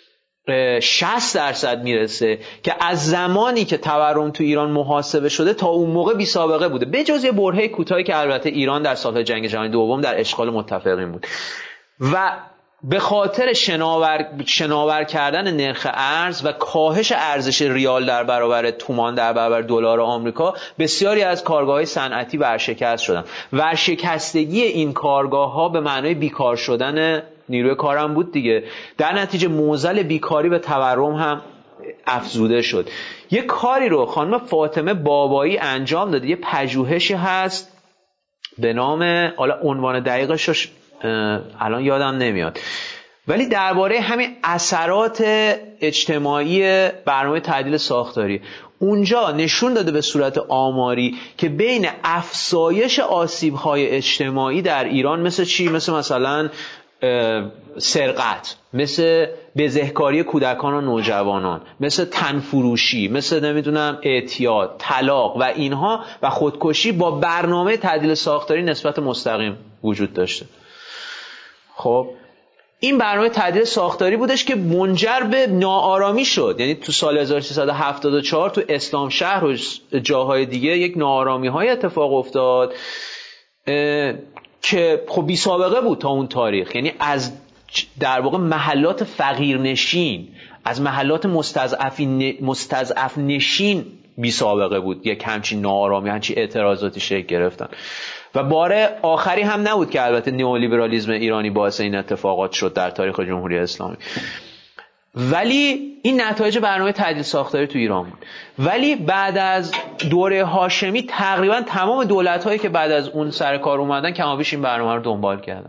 شصت درصد میرسه که از زمانی که تورم تو ایران محاسبه شده تا اون موقع بی سابقه بوده، به جز یه برهه کوتاهی که البته ایران در سال‌های جنگ جهانی دوم در اشغال متفقین بود. و به خاطر شناور شناور کردن نرخ ارز و کاهش ارزش ریال در برابر تومان در برابر دلار آمریکا، بسیاری از کارگاه‌های صنعتی ورشکست شدن. ورشکستگی این کارگاه‌ها به معنای بیکار شدن نیروی کارم بود دیگه. در نتیجه معضل بیکاری و تورم هم افزوده شد. یه کاری رو خانم فاطمه بابایی انجام داده، یه پژوهشی هست به نام، حالا عنوان دقیقش الان یادم نمیاد، ولی درباره همین اثرات اجتماعی برنامه تعدیل ساختاری. اونجا نشون داده به صورت آماری که بین افزایش آسیب‌های اجتماعی در ایران مثل چی؟ مثل مثلا سرقت، مثل بزهکاری کودکان و نوجوانان، مثل تنفروشی، مثل نمیدونم اعتیاد، طلاق و اینها و خودکشی با برنامه تعدیل ساختاری نسبت مستقیم وجود داشته. خب این برنامه تعدیل ساختاری بودش که منجر به ناآرامی شد. یعنی تو سال هزار و سیصد و هفتاد و چهار تو اسلام شهر و جاهای دیگه یک ناآرامی های اتفاق افتاد که خب بی سابقه بود تا اون تاریخ. یعنی از در واقع محلات فقیرنشین، از محلات مستضعف نشین بی سابقه بود یک همچین ناآرامی، همچین اعتراضاتی شکل گرفتن. و بار آخری هم نبود که البته نئولیبرالیسم ایرانی باعث این اتفاقات شد در تاریخ جمهوری اسلامی، ولی این نتایج برنامه تعدیل ساختاری تو ایران بود. ولی بعد از دوره هاشمی تقریبا تمام دولت‌هایی که بعد از اون سر کار اومدن کمابیش این برنامه رو دنبال کردن.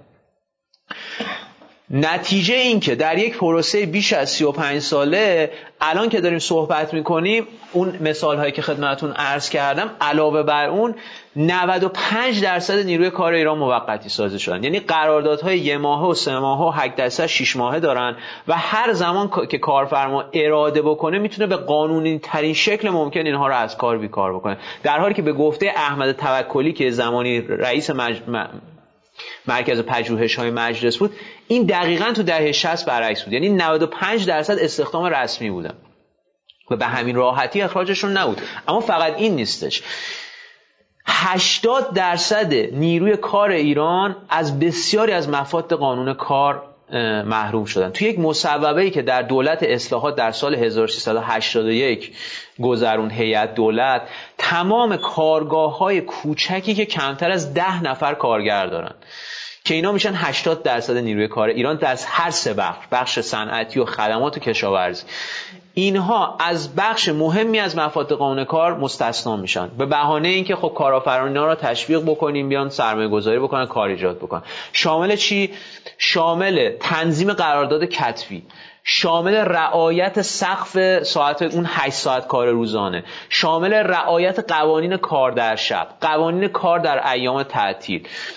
نتیجه این که در یک پروسه بیش از سی و پنج ساله الان که داریم صحبت میکنیم، اون مثال هایی که خدمتتون عرض کردم علاوه بر اون نود و پنج درصد نیروی کار ایران موقتی سازی شدن. یعنی قراردادهای یک ماهه و سه ماهه و هشت درصد شش ماهه دارن و هر زمان که کارفرما اراده بکنه میتونه به قانونی ترین شکل ممکن اینها رو از کار بیکار بکنه. در حالی که به گفته احمد توکلی که زمانی رئیس مج... مرکز پژوهش‌های مجلس بود، این دقیقاً تو دهه شصت برعکس بود. یعنی نود و پنج درصد استخدام رسمی بودن و به همین راحتی اخراجشون نبود. اما فقط این نیستش، هشتاد درصد نیروی کار ایران از بسیاری از مفاد قانون کار محروم شدن. توی یک مصوبه‌ای که در دولت اصلاحات در سال هزار و سیصد و هشتاد و یک گذرون هیئت دولت، تمام کارگاه‌های کوچکی که کمتر از ده نفر کارگر دارن که اینا میشن هشتاد درصد نیروی کار ایران در هر سه بخش، بخش صنعتی و خدمات و کشاورزی، اینها از بخش مهمی از مفاد قانون کار مستثنا میشن به بهانه اینکه خب کارآفرینی‌ها رو تشویق بکنیم بیان سرمایه گذاری بکنن، کار ایجاد بکنن. شامل چی؟ شامل تنظیم قرارداد کتبی، شامل رعایت سقف ساعت اون هشت ساعت کار روزانه، شامل رعایت قوانین کار در شب، قوانین کار در ایام تعطیل،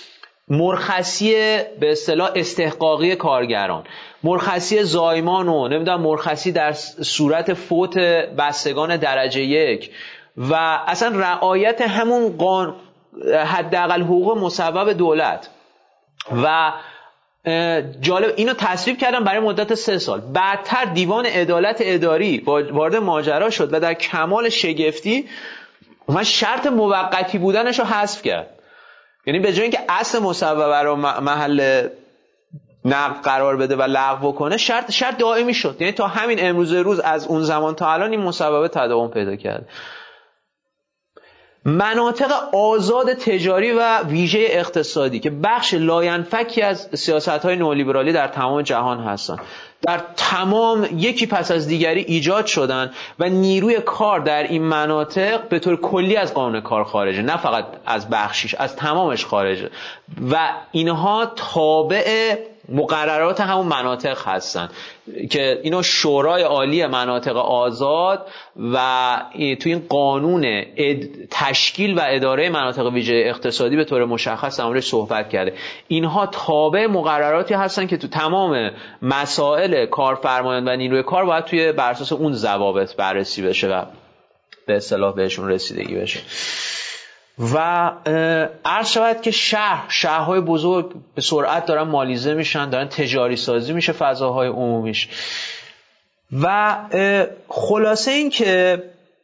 مرخصی به اصطلاح استحقاقی کارگران، مرخصی زایمان و نمیدونم مرخصی در صورت فوت بستگان درجه یک و اصلا رعایت همون قانون حداقل حقوق مصوب دولت و جالب اینو تصویب کردن برای مدت سه سال. بعدتر دیوان عدالت اداری وارد ماجرا شد و در کمال شگفتی من شرط موقتی بودنش رو حذف کرد. یعنی به جای اینکه اصل مصوبه رو محل نقض قرار بده و لغو کنه، شرط شرط دائمی شد. یعنی تا همین امروز روز از اون زمان تا الان این مصوبه تداوم پیدا کرد. مناطق آزاد تجاری و ویژه اقتصادی که بخش لاینفکی از سیاست‌های نئولیبرالی در تمام جهان هستند، در تمام یکی پس از دیگری ایجاد شدن و نیروی کار در این مناطق به طور کلی از قانون کار خارجه، نه فقط از بخشیش، از تمامش خارجه و اینها تابع مقررات همون مناطق هستن که اینو شورای عالی مناطق آزاد و تو این قانون تشکیل و اداره مناطق ویژه اقتصادی به طور مشخص امروز صحبت کرده. اینها تابع مقرراتی هستن که تو تمام مسائل کارفرمایان و نیروی کار باید توی بر اساس اون ضوابط بررسی بشه و به اصطلاح بهشون رسیدگی بشه. و عرض شود که شهر شهرهای بزرگ به سرعت دارن مالیزه میشن، دارن تجاری سازی میشه فضاهای عمومیش و خلاصه این که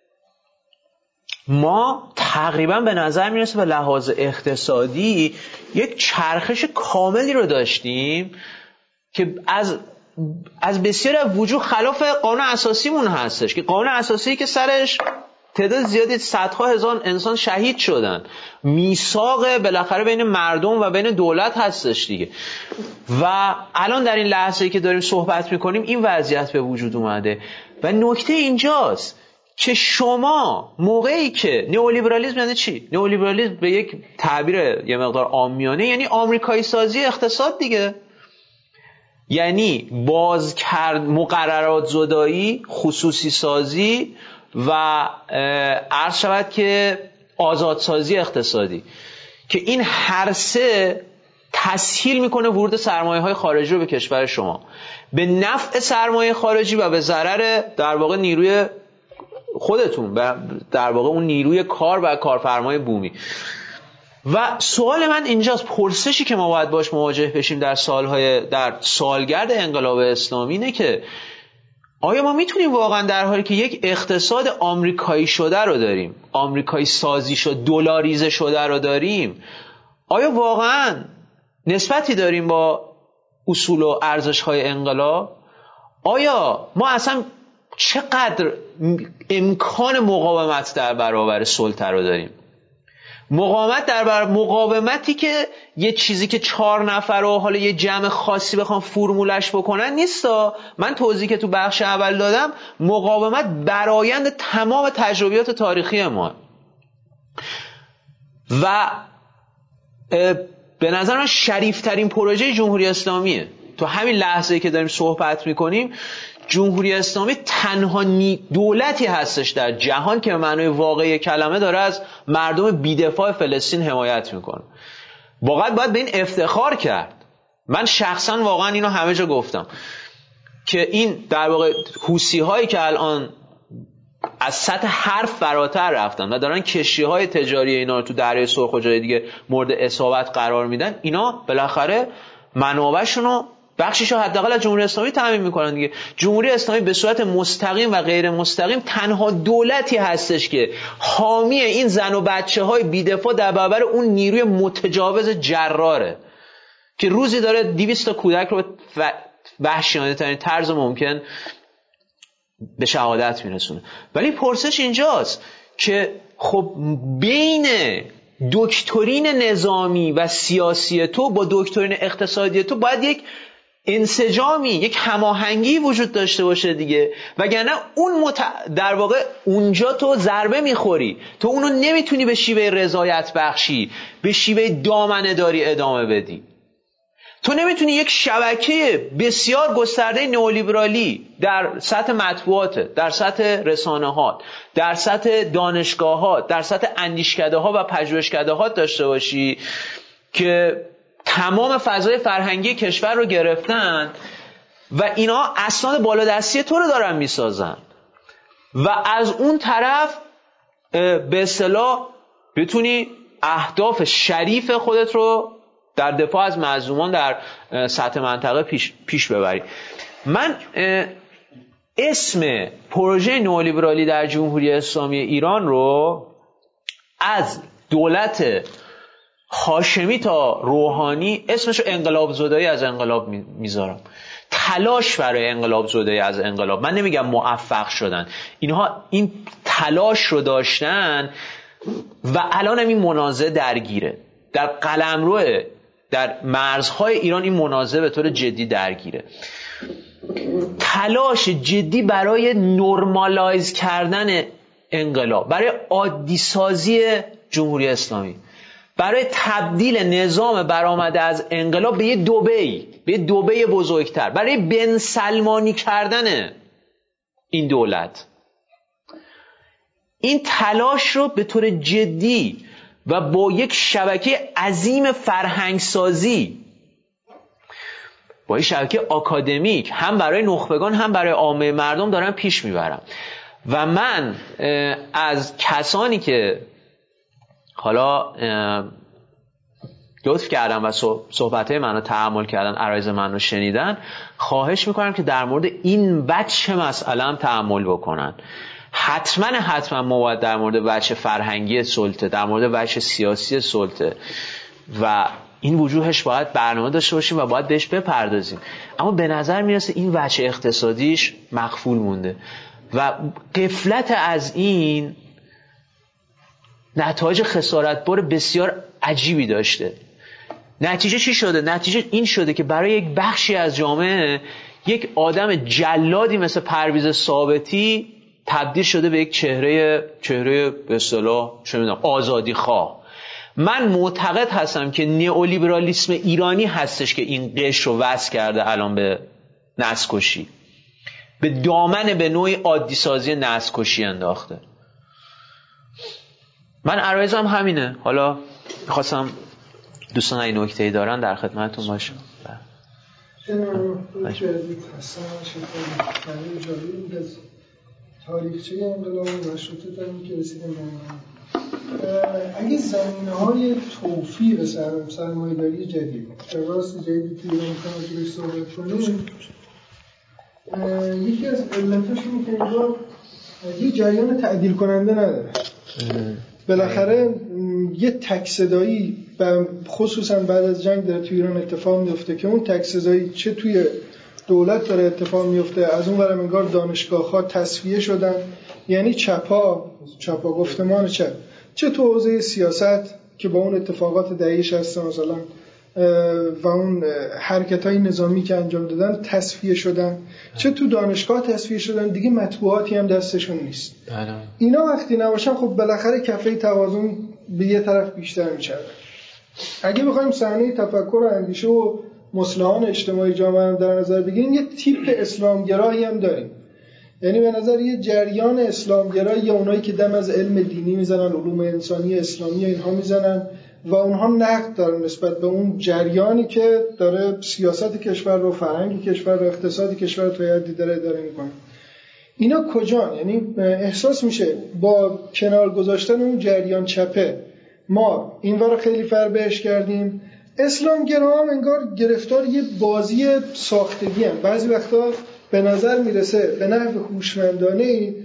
ما تقریبا به نظر میرسه به لحاظ اقتصادی یک چرخش کاملی رو داشتیم که از از بسیاری از وجوه خلاف قانون اساسیمون هستش، که قانون اساسی که سرش تعداد زیادی صدها هزار انسان شهید شدن، میثاق بالاخره بین مردم و بین دولت هستش دیگه. و الان در این لحظه‌ای که داریم صحبت میکنیم این وضعیت به وجود اومده و نکته اینجاست که شما موقعی که نئولیبرالیسم یعنی چی؟ نئولیبرالیسم به یک تعبیر یه مقدار عامیانه یعنی آمریکایی سازی اقتصاد دیگه، یعنی باز کرد مقررات زدایی، خصوصی سازی و عرض شود که آزادسازی اقتصادی، که این هر سه تسهیل میکنه ورود سرمایه های خارجی رو به کشور شما به نفع سرمایه خارجی و به ضرر در واقع نیروی خودتون، در واقع اون نیروی کار و کارفرمای بومی. و سوال من اینجاست، پرسشی که ما باید باش مواجه بشیم در سالهای در سالگرد انقلاب اسلامی اینه که آیا ما میتونیم واقعا در حالی که یک اقتصاد آمریکایی شده رو داریم، آمریکایی سازی شده، دلاریزه شده رو داریم، آیا واقعا نسبتی داریم با اصول و ارزش‌های انقلاب؟ آیا ما اصلا چقدر امکان مقاومت در برابر سلطه رو داریم؟ مقاومت در برابر مقاومتی که یه چیزی که چهار نفر و حالا یه جمع خاصی بخوام فرمولش بکنن نیستا. من توضیحی که تو بخش اول دادم مقاومت برآیند تمام تجربیات تاریخی ما و به نظر من شریفترین پروژه جمهوری اسلامیه. تو همین لحظه‌ای که داریم صحبت میکنیم جمهوری اسلامی تنها دولتی هستش در جهان که به معنای واقعی کلمه داره از مردم بی‌دفاع فلسطین حمایت میکنه. واقعا باید به این افتخار کرد. من شخصا واقعا اینو همه جا گفتم که این در واقع حوثی هایی که الان از سطح حرف فراتر رفتن و دارن کشتی های تجاری اینا رو تو دریای سرخ و جای دیگه مورد اصابت قرار میدن، اینا بالاخره منابعشون رو بخشیشو حداقل از جمهوری اسلامی تامین میکنن دیگه. جمهوری اسلامی به صورت مستقیم و غیر مستقیم تنها دولتی هستش که حامی این زن و بچه های بی‌دفاع در برابر اون نیروی متجاوز جراره که روزی داره دویست تا کودک رو به وحشیانه ترین طرز ممکن به شهادت میرسونه. ولی پرسش اینجاست که خب بین دکترین نظامی و سیاسی تو با دکترین اقتصادی تو باید یک انسجامی، یک هماهنگی وجود داشته باشه دیگه، وگرنه اون مت... در واقع اونجا تو ضربه میخوری، تو اونو نمیتونی به شیوه رضایت بخشی، به شیوه دامنه داری ادامه بدی. تو نمیتونی یک شبکه بسیار گسترده نئولیبرالی در سطح مطبوعات، در سطح رسانه‌ها، در سطح دانشگاه‌ها، در سطح اندیشکده‌ها و پژوهشکده‌ها داشته باشی که تمام فضای فرهنگی کشور رو گرفتن و اینا اسناد بالادستی تو رو دارن میسازن و از اون طرف به اصطلاح بتونی اهداف شریف خودت رو در دفاع از مظلومان در سطح منطقه پیش, پیش ببری. من اسم پروژه نئولیبرالی در جمهوری اسلامی ایران رو از دولت هاشمی تا روحانی اسمشو انقلاب زدایی از انقلاب میذارم. تلاش برای انقلاب زدایی از انقلاب. من نمیگم موفق شدن، اینها این تلاش رو داشتن و الان هم این منازعه درگیره در قلمرو، در مرزهای ایران این منازعه به طور جدی درگیره. تلاش جدی برای نورمالایز کردن انقلاب، برای عادی سازی جمهوری اسلامی، برای تبدیل نظام برآمده از انقلاب به یه دبی، به یه دبی بزرگتر، برای بن سلمانی کردن این دولت. این تلاش رو به طور جدی و با یک شبکه عظیم فرهنگسازی، با یک شبکه آکادمیک، هم برای نخبگان هم برای عامه مردم دارن پیش میبرم. و من از کسانی که حالا لطف کردن و صحبتهای من رو تأمل کردن، عرایض من رو شنیدن، خواهش میکنم که در مورد این وجه مسئله هم تأمل بکنن. حتما حتما ما باید در مورد وجه فرهنگی سلطه، در مورد وجه سیاسی سلطه و این وجوهش باید برنامه داشته باشیم و باید بهش بپردازیم. اما به نظر میرسه این وجه اقتصادیش مغفول مونده و غفلت از این نتایج خسارتبار بسیار عجیبی داشته. نتیجه چی شده؟ نتیجه این شده که برای یک بخشی از جامعه یک آدم جلادی مثل پرویز ثابتی تبدیل شده به یک چهره چهره به اصطلاح چه می‌دونم آزادی خواه. من معتقد هستم که نئولیبرالیسم ایرانی هستش که این قشر رو وصل کرده الان به نسل‌کشی، به دامن به نوعی عادی سازی نسل‌کشی انداخته. من عرایزم همینه. حالا می‌خواستم دوستان این نکته‌ای دارن در خدمتتون باشم. تاریخچه انقلاب مشروطه داریم که رسیدیم اگه زمینه‌های توفیر سرمایه‌داری جدید راست جدیدی که ایران می‌خواد راجعش صحبت کنیم، یکی از علتاش اینه که انگار یه جریان تعدیل کننده نداره. بالاخره یه تک صدایی خصوصا بعد از جنگ داره توی ایران اتفاق میفته که اون تک صدایی چه توی دولت داره اتفاق میفته، از اون ورم انگار دانشگاه‌ها تصفیه شدن، یعنی چپا چپا گفتمان چپ، چه تو حوزه سیاست که با اون اتفاقات دهه شصت مثلا و اون حرکت‌های نظامی که انجام دادن تصفیه شدن، چه تو دانشگاه تصفیه شدن، دیگه مطبوعاتی هم دستشون نیست. اینا وقتی نباشن خب بالاخره کفه توازن به یه طرف بیشتر میشه. اگه بخوایم صحنه تفکر و اندیشه و مصلحان اجتماعی جامعه هم در نظر بگیریم، یه تیپ اسلامگرایی هم داریم. یعنی به نظر یه جریان اسلامگرایی یا اونایی که دم از علم دینی میزنن، علوم انسانی اسلامی اینها میزنن و اونها نقد دارن نسبت به اون جریانی که داره سیاست کشور رو، فرهنگ کشور رو، اقتصاد کشور رو تا حدی داره اداره میکنه. اینا کجان؟ یعنی احساس میشه با کنار گذاشتن اون جریان چپه ما اینوار رو خیلی فر بهش کردیم. اسلامگرا هم انگار گرفتار یه بازی ساختگی هم. بعضی وقتا به نظر میرسه به نحو هوشمندانه‌ای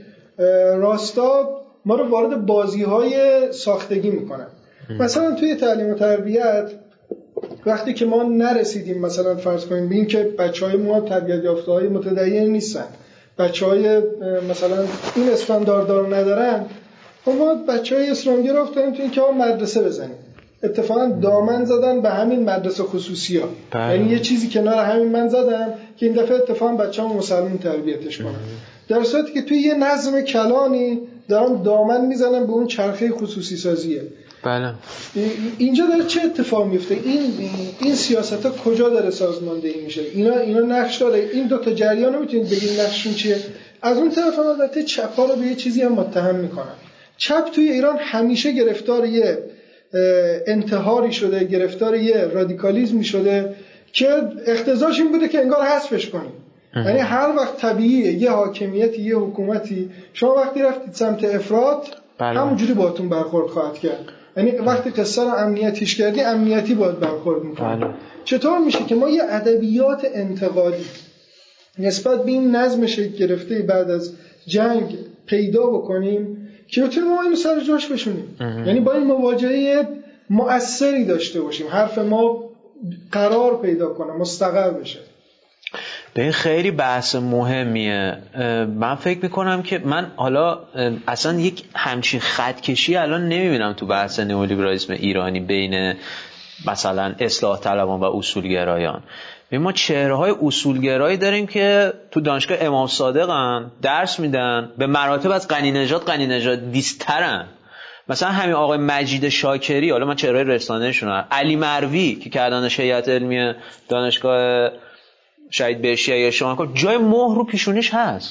راستا ما رو وارد بازی‌های ساختگی میکنن. مثلا توی تعلیم و تربیت وقتی که ما نرسیدیم مثلا فرض کنیم به این که بچهای ما تربیت یافته‌های متدین نیستن، بچهای مثلا این استانداردها رو ندارن، ما بچهای اسلامگرا افتادیم تو این که مدرسه بزنیم. اتفاقا دامن زدن به همین مدرسه خصوصی‌ها، یعنی یه چیزی کنار همین من زدم که این دفعه اتفاقا بچه‌ام مسلمان تربیتش کنم، در صورتی که توی یه نظم کلانی دارن دامن میزنن به اون چرخه خصوصی سازیه. بله. اینجا داره چه اتفاق میفته؟ این این سیاست‌ها کجا داره سازماندهی میشه؟ اینا اینا نقش داره. این دو تا جریان رو میتونید بگید نقششون چیه؟ از اون طرف هم البته چپ‌ها رو به یه چیزی هم متهم میکنن. چپ توی ایران همیشه گرفتار یه انتحاری شده، گرفتار یه رادیکالیزمی شده که اقتضاش این بوده که انگار حذفش کنیم. یعنی هر وقت طبیعیه یه حاکمیتی، یه حکومتی، شما وقتی رفتید سمت افراط همونجوری باهاتون برخورد خواهد کرد. یعنی وقتی قصه رو امنیتیش کردی، امنیتی باید برخورد میکنه. چطور میشه که ما یه ادبیات انتقادی نسبت به این نظم شکل گرفته بعد از جنگ پیدا بکنیم که بتونیم ما اینو سر جاش بشونیم؟ یعنی با این مواجهه مؤثری داشته باشیم، حرف ما قرار پیدا کنه، مستقر بشه. به این خیلی بحث مهمیه. من فکر میکنم که من حالا اصلا یک همچین خطکشی الان نمیبینم تو بحث نئولیبرالیسم ایرانی بین مثلا اصلاح طلبان و اصولگرایان. ما چهره‌های اصولگرایی داریم که تو دانشگاه امام صادقن، درس میدن، به مراتب از غنی نژاد غنی نژادی‌ترن. مثلا همین آقای مجید شاکری، حالا من چهره‌های رسانه‌شون هم، علی مروی که کردنش هیئت علمی دانشگاه شهید بهشتی یا شما، جای مهر رو پیشونیش هست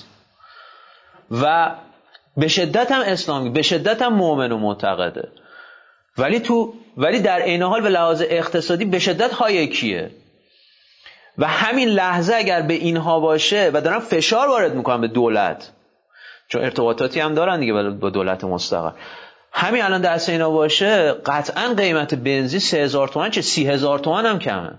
و به شدت هم اسلامی، به شدت هم مؤمن و معتقده، ولی تو ولی در عین حال به لحاظ اقتصادی به شدت هایکیه. و همین لحظه اگر به اینها باشه و دارن فشار وارد میکنن به دولت، چون ارتباطاتی هم دارن دیگه با دولت مستقر، همین الان دست اینا باشه، قطعا قیمت بنزین سه هزار تومان چه سی هزار تومان هم کمه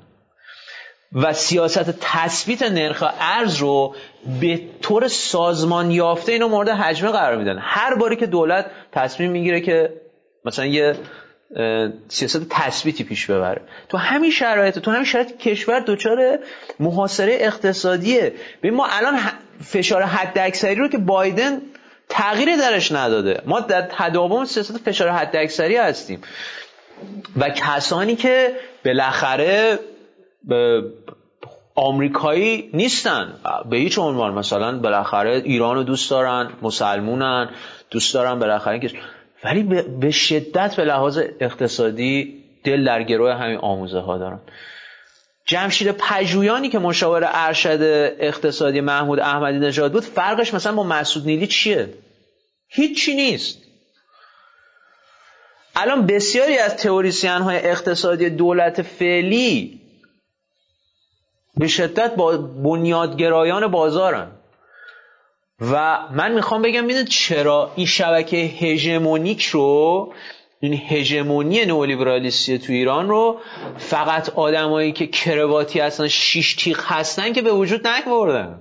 و سیاست تثبیت نرخ ارز رو به طور سازمان یافته اینا مورد حجمه قرار میدن. هر باری که دولت تصمیم میگیره که مثلا یه سیاست تثبیتی پیش ببره، تو همین شرایط تو همین شرایط کشور دچار محاصره اقتصادیه. ببین ما الان فشار حداکثری رو که بایدن تغییری درش نداده، ما در تداوم سیاست فشار حداکثری هستیم و کسانی که بالاخره آمریکایی نیستن به هیچ عنوان، مثلا بالاخره ایران رو دوست دارن، مسلمونن، دوست دارن بالاخره که، ولی به شدت به لحاظ اقتصادی دل در گروه همین آموزه ها دارن. جمشید پژویانی که مشاور ارشد اقتصادی محمود احمدی نژاد بود، فرقش مثلا با مسعود نیلی چیه؟ هیچی نیست. الان بسیاری از تئوریسین های اقتصادی دولت فعلی به شدت با بنیادگرایان بازارن و من میخوام بگم ببینید چرا این شبکه هژمونیک رو، این هژمونی نئولیبرالیستی تو ایران رو فقط آدمایی که کرواتی هستن، شیش تیغ هستن که به وجود نیاوردن.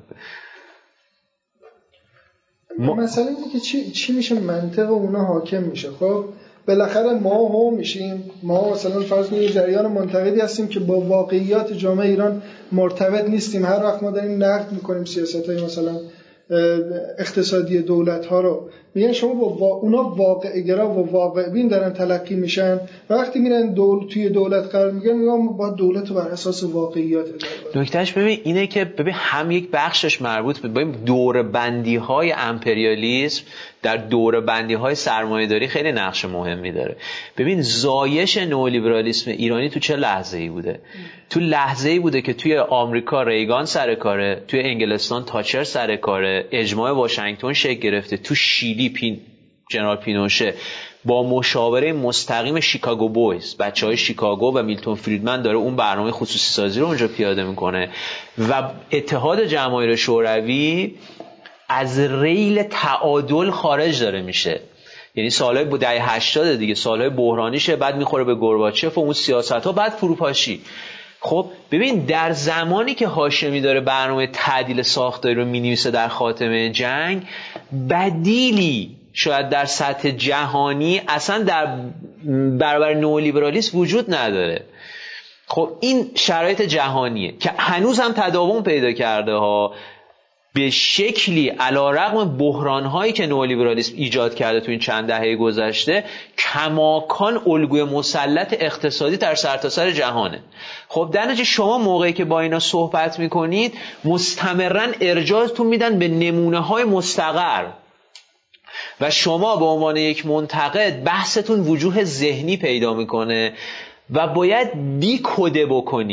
ما... مثلا اینه که چی چی میشه منطق اونا حاکم میشه. خب بالاخره ما هم میشیم، ما مثلا فرض کنید جریان منتقدی هستیم که با واقعیات جامعه ایران مرتبط نیستیم. هر وقت ما داریم نقد میکنیم سیاست‌های مثلا اقتصادی دولت ها رو، میگن شما با, با اونا واقع گرا و واقع بین دارن تلقی میشن، وقتی میرن دول توی دولت قرار میگن میگن با دولت رو بر اساس واقعیات اداره. نکتهش ببین اینه که ببین هم یک بخشش مربوط به دوره بندی های امپریالیسم در دوره بندی های سرمایه‌داری خیلی نقش مهمی داره. ببین زایش نئولیبرالیسم ایرانی تو چه لحظه‌ای بوده؟ تو لحظه‌ای بوده که توی آمریکا ریگان سر کاره، توی انگلستان تاچر سر کاره، اجماع واشنگتن شکل گرفته، تو شیلی پین جنرال پینوشه با مشاوره مستقیم شیکاگو بویز، بچهای شیکاگو و میلتون فریدمن داره اون برنامه خصوصی سازی رو اونجا پیاده میکنه و اتحاد جماهیر شوروی از ریل تعادل خارج داره میشه. یعنی سالهای با دهه هشتاد دیگه، سالهای بحرانیشه، بعد میخوره به گورباچف و اون سیاست‌ها، بعد فروپاشی. خب ببین در زمانی که هاشمی داره برنامه تعدیل ساختاری رو می‌نویسه در خاتمه جنگ، بدیلی شاید در سطح جهانی اصلا در برابر نئولیبرالیسم وجود نداره. خب این شرایط جهانیه که هنوز هم تداوم پیدا کرده ها، به شکلی علیرغم بحران‌هایی که نئولیبرالیسم ایجاد کرده تو این چند دهه گذشته، کماکان الگوی مسلط اقتصادی در سرتاسر جهانه. خب در نتیجه شما موقعی که با اینا صحبت میکنید مستمراً ارجاعتون میدن به نمونه‌های مستقر و شما به عنوان یک منتقد بحثتون وجوه ذهنی پیدا میکنه و باید دیکوده بکنید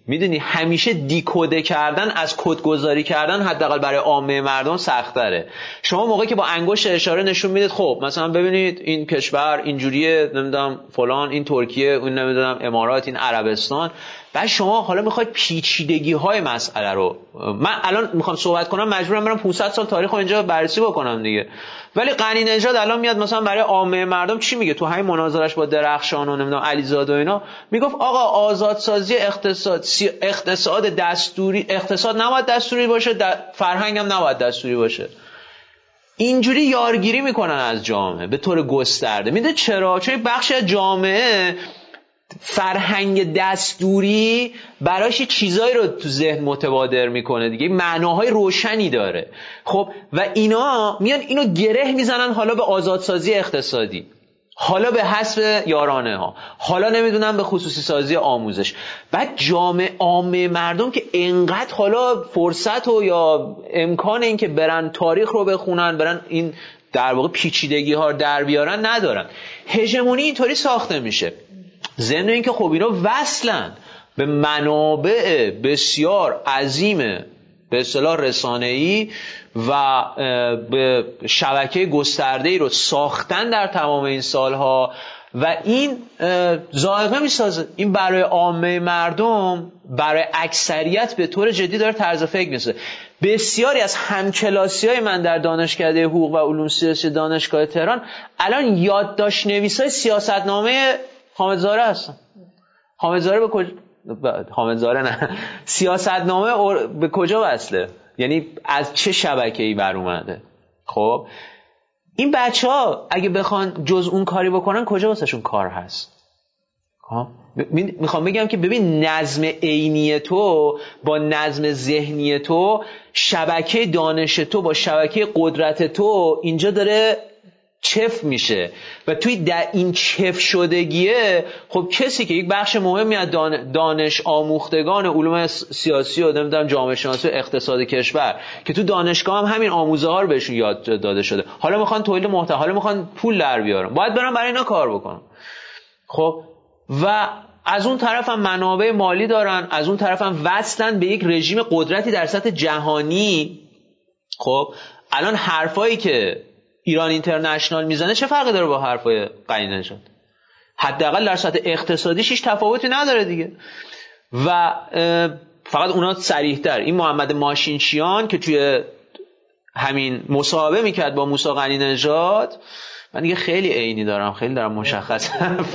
میدونی همیشه دیکوده کردن از کدگذاری کردن حداقل برای عامه مردم سخت‌تره. شما موقعی که با انگشت اشاره نشون میدید خب مثلا ببینید این کشور اینجوریه، نمیدونم فلان، این ترکیه، اون نمیدونم امارات، این عربستان، بعد شما حالا میخواید پیچیدگی های مسئله رو، من الان میخوام صحبت کنم مجبورم برم پانصد سال تاریخ رو اینجا بررسی بکنم دیگه، ولی غنی نژاد الان میاد مثلا برای عامه مردم چی میگه؟ تو همین مناظرش با درخشان و نمیدونم علیزاده و اینا میگفت آقا آزادسازی اقتصاد اقتصاد دستوری، اقتصاد نباید دستوری باشه، فرهنگ هم نباید دستوری باشه. اینجوری یارگیری میکنن از جامعه به طور گسترده. میدونی چرا؟ چون بخشی از جامعه فرهنگ دستوری براش چیزایی رو تو ذهن متبادر میکنه دیگه، معناهای روشنی داره. خب و اینا میان اینو گره میزنن حالا به آزادسازی اقتصادی، حالا به حذف یارانه ها، حالا نمیدونم به خصوصی سازی آموزش. بعد جامعه عامه مردم که انقدر حالا فرصت و یا امکان این که برن تاریخ رو بخونن، برن این در واقع پیچیدگی ها در بیارن ندارن. هژمونی اینطوری ساخته میشه. ضمن این که خب اینا وصلن به منابع بسیار عظیم به اصطلاح رسانه‌ای و به شبکه گسترده‌ای رو ساختن در تمام این سالها و این ذائقه میسازه. این برای عامه مردم، برای اکثریت به طور جدی داره طرز فکر میسازه. بسیاری از همکلاسی‌های من در دانشکده حقوق و علوم سیاسی دانشگاه تهران الان یادداشت نویسای سیاستنامه حامدزاده هستن. حامدزاده به کجا؟ حامدزاده نه، سیاستنامه به کجا وصله؟ یعنی از چه شبکه‌ای بر اومده؟ خب این بچه‌ها اگه بخوان جز اون کاری بکنن کجا واسهشون کار هست؟ خب میخوام بگم که ببین نظم عینی تو با نظم ذهنی تو، شبکه دانش تو با شبکه قدرت تو اینجا داره چف میشه و توی در این چف شدگیه خب کسی که یک بخش مهمی از دانش آموختگان علوم سیاسی و نمیدونم جامعه شناسی و اقتصاد کشور که تو دانشگاه هم همین آموزه ها رو بهشون یاد داده شده، حالا میخوان تولید محتوا، حالا میخوان پول در بیارن، باید برن برای اینا کار بکنن. خب و از اون طرف هم منابع مالی دارن، از اون طرف هم وصلن به یک رژیم قدرتی در سطح جهانی. خب الان حرفایی که ایران اینترنشنال میزنه چه فرقی داره با حرفای غنی نژاد؟ حداقل در سطح اقتصادیش هیچ تفاوتی نداره دیگه. و فقط اونا صریح‌تر. این محمد ماشینچیان که توی همین مصاحبه میکرد با موسی غنی نژاد، من دیگه خیلی عینی دارم، خیلی دارم مشخص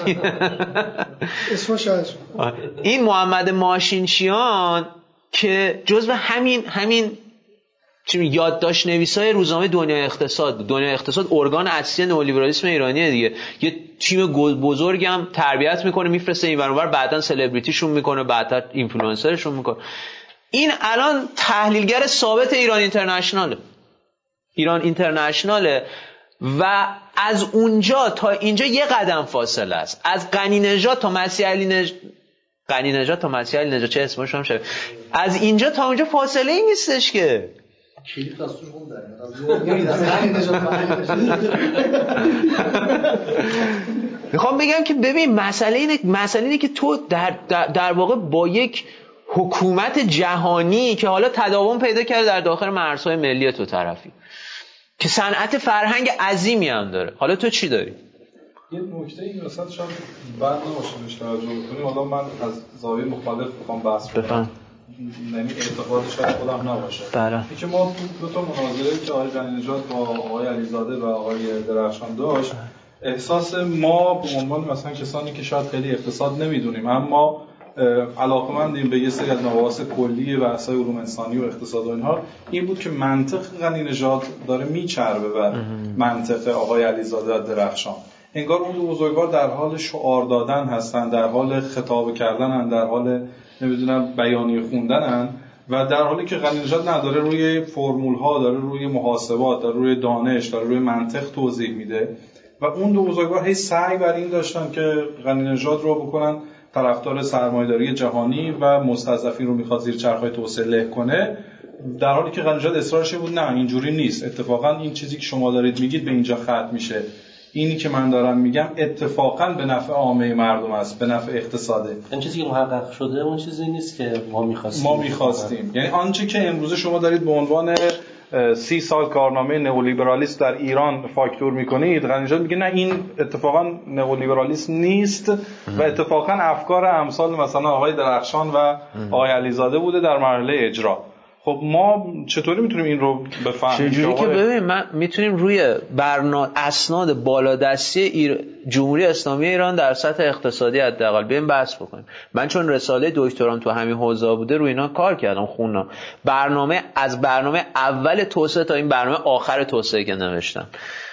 اسمش از این محمد ماشینچیان که جزو همین همین چی یادداشت نویسای روزنامه دنیای اقتصاد، دنیای اقتصاد ارگان اصلی نئولیبرالیسم ایرانیه دیگه، یه تیم بزرگم تربیت میکنه میفرسته این ور اون ور، بعدن سلبریتیشون میکنه، بعدا اینفلوئنسرشون میکنه. این الان تحلیلگر ثابت ایران اینترنشناله. ایران اینترنشناله و از اونجا تا اینجا یه قدم فاصله است. از غنی نژاد تا مسیح علی نژاد، غنی نژاد تا مسیح علی نژاد چه اسمش هم شد، از اینجا تا اونجا فاصله ای نیستش که کلیپ از توش خوب داره از غنی نژاد. میخوام بگم که ببین مسئله اینه مسئله اینه که تو در, در در واقع با یک حکومت جهانی که حالا تداوم پیدا کرده در داخل مرزهای ملی تو طرفی که صنعت فرهنگ عظیمی هم داره، حالا تو چی داری؟ یه نکته این وسط شاید بد نباشه بهش توجه بکنیم. حالا من از زاویه مختلف میخوام بحث کنم، یعنی اعتقاد شاید خودم نباشه. بله. که ما دو تا مناظره که آقای غنی نژاد با آقای علیزاده و آقای درخشان داشت، احساس ما به عنوان مثلا کسانی که شاید خیلی اقتصاد نمیدونیم اما علاقه‌مندیم به یه سری از مباحث کلی و بحث‌های علوم انسانی و اقتصاد و اینها، این بود که منطق غنی نژاد داره میچربه بر منطق آقای علیزاده و درخشان. انگار اون دو بزرگوار در حال شعار دادن هستن، در حال خطاب کردنن، در حال نمیدونم بیانیه خوندنن، و در حالی که غنی نژاد نداره روی فرمول‌ها، داره روی محاسبات، داره روی دانش، داره روی منطق توضیح میده. و اون دو بزرگوار هی سعی بر این داشتن که غنی نژاد رو بکنن طرفدار سرمایه‌داری جهانی و مستضعفین رو میخواد زیر چرخ‌های توسعه له کنه، در حالی که غنی نژاد اصرارش بود نه اینجوری نیست، اتفاقا این چیزی که شما دارید میگید به اینجا ختم میشه، اینی که من دارم میگم اتفاقا به نفع عامه مردم است، به نفع اقتصاده. این چیزی که محقق شده اون چیزی نیست که ما می‌خواستیم. ما می‌خواستیم. یعنی آنچه که امروز شما دارید به عنوان سی سال کارنامه نئولیبرالیسم در ایران فاکتور میکنید، غنی‌نژاد میگه نه این اتفاقا نئولیبرالیسم نیست و اتفاقا افکار امثال مثلا آقای درخشان و آقای علیزاده بوده در مرحله اجرا. خب ما چطوری میتونیم این رو بفهمیم؟ چجوری که ببین من میتونیم روی برنامه اسناد بالادستی ایر... جمهوری اسلامی ایران در سطح اقتصادی حداقل بیایم بحث بکنیم. من چون رساله دکترام تو همین حوزه بوده روی اینا کار کردم، خوندم برنامه از برنامه اول توسعه تا این برنامه آخر توسعه که نوشتم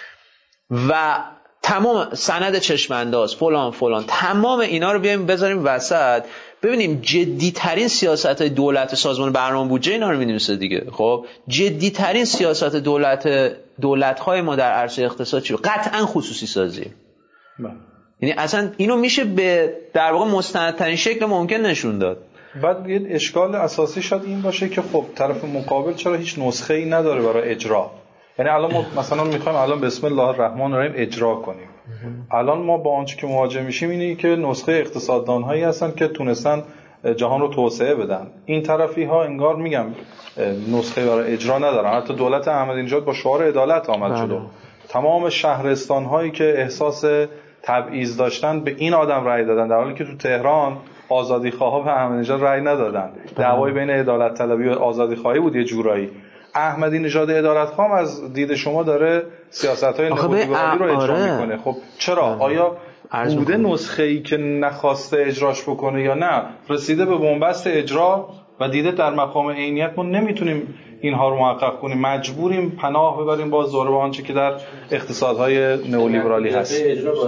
و تمام سند چشم‌انداز فلان فلان تمام اینا رو بیایم بذاریم وسط ببینیم جدی ترین سیاست های دولت سازمان برنامه بودجه اینا رو می‌نویسه دیگه. خب جدی ترین سیاست دولت دولت های ما در عرصه اقتصاد چیه؟ قطعا خصوصی سازی. یعنی اصلا اینو میشه به در واقع مستندترین شکل ممکن نشون داد. بعد یه اشکال اساسی شاید این باشه که خب طرف مقابل چرا هیچ نسخه‌ای نداره برای اجرا. یعنی الان ما مثلا میخوایم الان بسم الله الرحمن الرحیم اجرا کنیم. الان ما با آنچه که مواجه میشیم اینه که نسخه اقتصاددان‌هایی هستن که تونستن جهان رو توسعه بدن. این طرفی ها انگار میگم نسخه برای اجرا ندارن. حتی دولت احمدی نژاد با شعار عدالت آمد جلو. تمام شهرستان‌هایی که احساس تبعیض داشتن به این آدم رأی دادن، در حالی که تو تهران آزادیخواها به احمدی نژاد رأی ندادن. دعوای بین عدالت طلبی و آزادیخواهی بود یه جورایی. احمدی نژاد عدالت‌خواه از دید شما داره سیاست‌های نئولیبرالی رو اجرا آره. میکنه. خب چرا؟ آیا بوده نسخه‌ای که نخواسته اجراش بکنه یا نه رسیده به بنبست اجرا و دیده در مقام عینیت ما نمیتونیم اینها رو محقق کنیم، مجبوریم پناه ببریم باز دوره به آنچه که در اقتصادهای نئولیبرالی هست.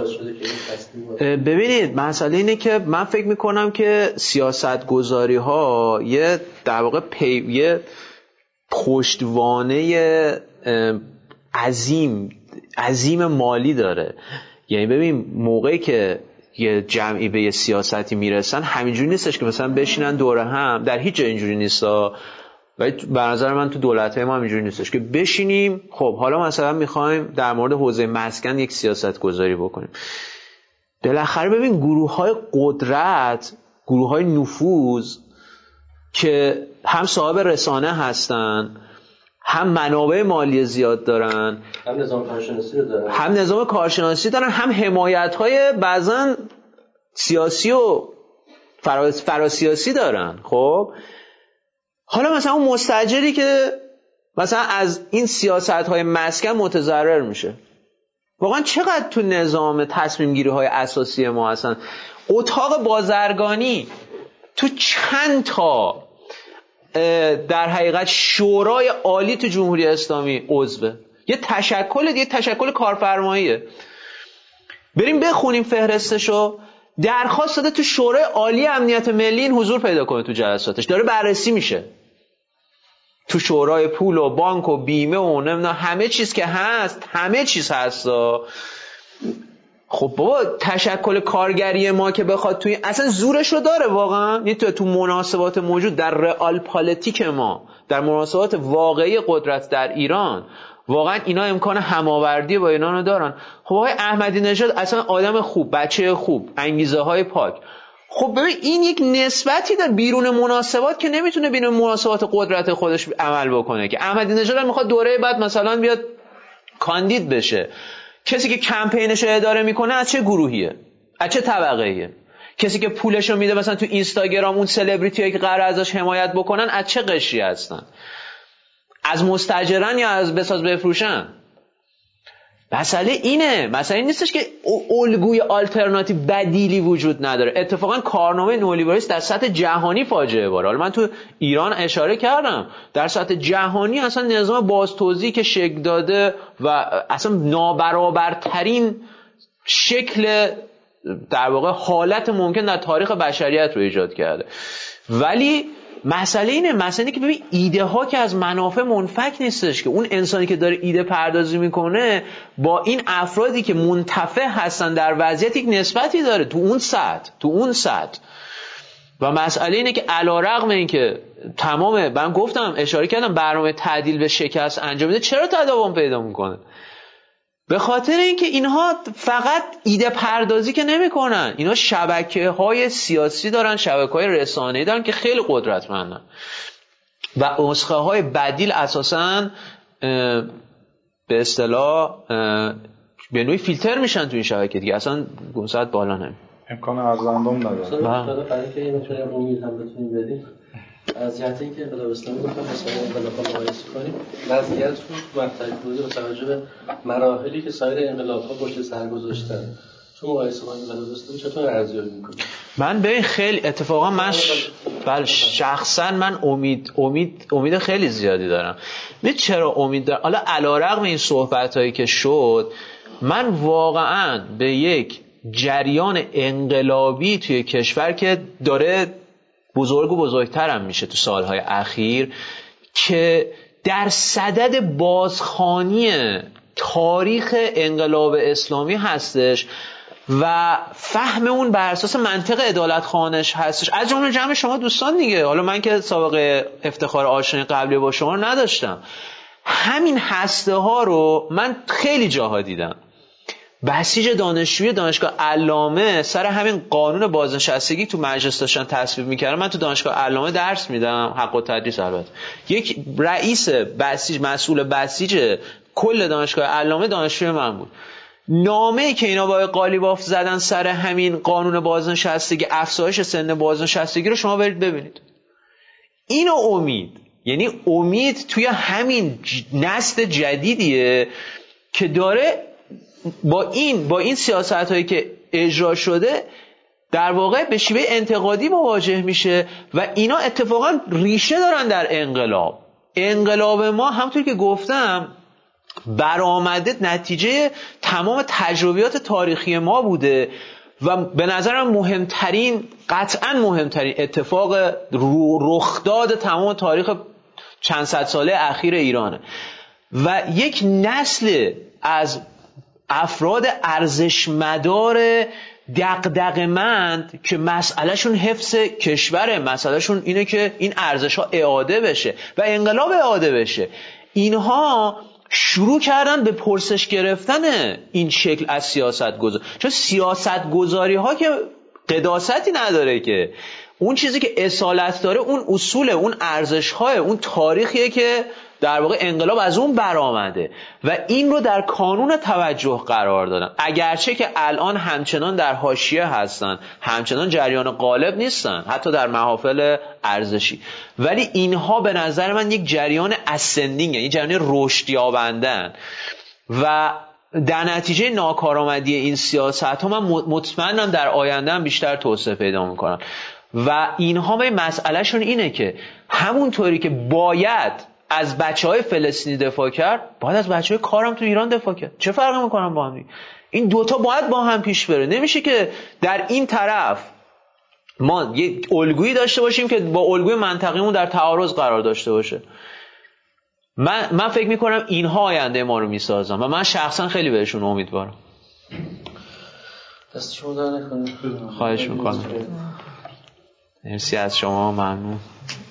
ببینید مسئله اینه که من فکر میکنم که سیاست‌گذاری‌ها یه در واقع پیویه پشتوانه عظیم عظیم مالی داره. یعنی ببین موقعی که یه جمعی به یه سیاستی میرسن همینجوری نیستش که مثلا بشینن دوره هم، در هیچ جا اینجوری نیستا ولی به نظر من تو دولت‌های ما همینجوری نیستش که بشینیم خب حالا مثلا میخوایم در مورد حوزه مسکن یک سیاست گذاری بکنیم. بالاخره ببین گروه‌های قدرت، گروه‌های نفوذ که هم صاحب رسانه هستن، هم منابع مالی زیاد دارن، هم نظام کارشناسی دارن، هم نظام کارشناسی دارن، هم حمایت‌های بعضن سیاسی و فراسیاسی دارن. خب حالا مثلا اون مستاجری که مثلا از این سیاست‌های مسکن متضرر میشه، واقعا چقدر تو نظام تصمیم گیری‌های اساسی ما هستن؟ اتاق بازرگانی تو چند تا در حقیقت شورای عالی تو جمهوری اسلامی عضوه، یه تشکل یه تشکل کارفرماییه. بریم بخونیم فهرستشو. درخواست داده تو شورای عالی امنیت ملی این حضور پیدا کنه، تو جلساتش داره بررسی میشه. تو شورای پول و بانک و بیمه و نمیدونم همه چیز که هست، همه چیز هست. خب بابا تشکل کارگری ما که بخواد توی اصلا زورشو داره واقعا. یعنی تو تو مناسبات موجود در رئال پالیتیک ما، در مناسبات واقعی قدرت در ایران، واقعا اینا امکان هماوردی با اینا رو دارن. خب آقای احمدی نژاد اصلا آدم خوب، بچه خوب، انگیزه های پاک. خب ببین این یک نسبتی در بیرون مناسبات که نمیتونه بیرون مناسبات قدرت خودش عمل بکنه که احمدی نژاد میخواد دوره بعد مثلا بیاد کاندید بشه. کسی که کمپینش رو اداره میکنه از چه گروهیه؟ از چه طبقه‌ایه؟ کسی که پولش رو میده مثلا تو اینستاگرام اون سلبریتیایی که قراره ازش حمایت بکنن از چه قشری هستن؟ از مستاجرن یا از بساز بفروشن؟ مسئله اینه. مسئله این نیستش که الگوی آلترناتیو بدیلی وجود نداره. اتفاقا کارنامه نئولیبرالیسم در سطح جهانی فاجعه باره. حالا من تو ایران اشاره کردم، در سطح جهانی اصلا نظام بازتوزیعی که شکل داده و اصلا نابرابرترین شکل در واقع حالت ممکن در تاریخ بشریت رو ایجاد کرده. ولی مسئله اینه، مسئله اینه که ببین ایده ها که از منافع منفک نیستش که اون انسانی که داره ایده پردازی میکنه با این افرادی که منتفع هستن در وضعیت یک نسبتی داره تو اون سطح تو اون سطح و مسئله اینه که علیرغم این که تمام من گفتم اشاره کردم برنامه تعدیل به شکست انجام میده، چرا تداوم پیدا میکنه؟ به خاطر اینکه اینها فقط ایده پردازی که نمی کنن، اینها شبکه های سیاسی دارن، شبکه های رسانه‌ای دارن که خیلی قدرتمندن و نسخه های بدیل اساساً به اصطلاح به نوعی فیلتر میشن تو این شبکه دیگه، اصلا گنسات بالا نمی امکان ارزندم نداره. برای که اینطوری هم امید هم بتونیم بدیم از جهت اینکه انقلاب اسلامی گفتم مثلا انقلاب‌ها مقایسه کنیم، وضعیتشون تو مقطع کودی با توجه به مراحلی که سایر انقلاب‌ها پشت سر گذاشتن تو مقایسه با انقلاب اسلامی چطور ارزیابی می‌کنید؟ من ببین خیلی اتفاقا من ش... بله شخصا من امید امید امید خیلی زیادی دارم. نه چرا امید دارم؟ حالا علیرغم این صحبتایی که شد، من واقعا به یک جریان انقلابی توی کشور که داره بزرگ و بزرگترم میشه تو سالهای اخیر که در صدد بازخوانی تاریخ انقلاب اسلامی هستش و فهم اون بر اساس منطق عدالت خانش هستش، از جمله جمع شما دوستان دیگه. حالا من که سابقه افتخار آشنایی قبلی با شما نداشتم، همین هسته ها رو من خیلی جاها دیدم. بسیج دانشجوی دانشگاه علامه سر همین قانون بازنشستگی تو مجلس داشتن تصویب میکردن. من تو دانشگاه علامه درس میدم، حق التدریس البته. یک رئیس بسیج، مسئول بسیج کل دانشگاه علامه دانشجوی من بود. نامه‌ای که اینا با قالیباف زدن سر همین قانون بازنشستگی، افزایش سن بازنشستگی رو شما برید ببینید. اینو امید، یعنی امید توی همین نسل جدیدیه که داره با این با این سیاست‌هایی که اجرا شده در واقع به شیوه انتقادی مواجه میشه و اینا اتفاقا ریشه دارن در انقلاب. انقلاب ما همونطور که گفتم برآمده نتیجه تمام تجربیات تاریخی ما بوده و به نظرم مهمترین، قطعا مهمترین اتفاق رخداد تمام تاریخ چند صد ساله اخیر ایرانه و یک نسل از افراد ارزشمدار دغدغه‌مند که مسئلهشون حفظ کشوره، مسئلهشون اینه که این ارزش‌ها اعاده بشه و انقلاب اعاده بشه، اینها شروع کردن به پرسش گرفتن این شکل از سیاست گذاری. چون سیاست گذاری ها که قداستی نداره، که اون چیزی که اصالت داره اون اصول، اون ارزش های، اون تاریخیه که در واقع انقلاب از اون برآمده و این رو در کانون توجه قرار دادن، اگرچه که الان همچنان در حاشیه هستن، همچنان جریان غالب نیستن حتی در محافل ارزشی، ولی اینها به نظر من یک جریان اسندینگ، یعنی جریان رشد یابندن و در نتیجه ناکارآمدی این سیاست ها من مطمئنم در آینده هم بیشتر توسعه پیدا میکنن و اینها به مسئلهشون اینه که همونطوری که باید از بچهای فلسطینی دفاع کرد، باید از بچهای کارم تو ایران دفاع کرد. چه فرقی میکنن با هم؟ این دوتا باید با هم پیش بره. نمیشه که در این طرف ما یک الگویی داشته باشیم که با الگوی منطقیمون در تعارض قرار داشته باشه. من من فکر میکنم اینها آینده ما رو میسازن و من شخصا خیلی بهشون امیدوارم. دست شما در نکنه. خواهش میکنم. مرسی از شما، ممنون.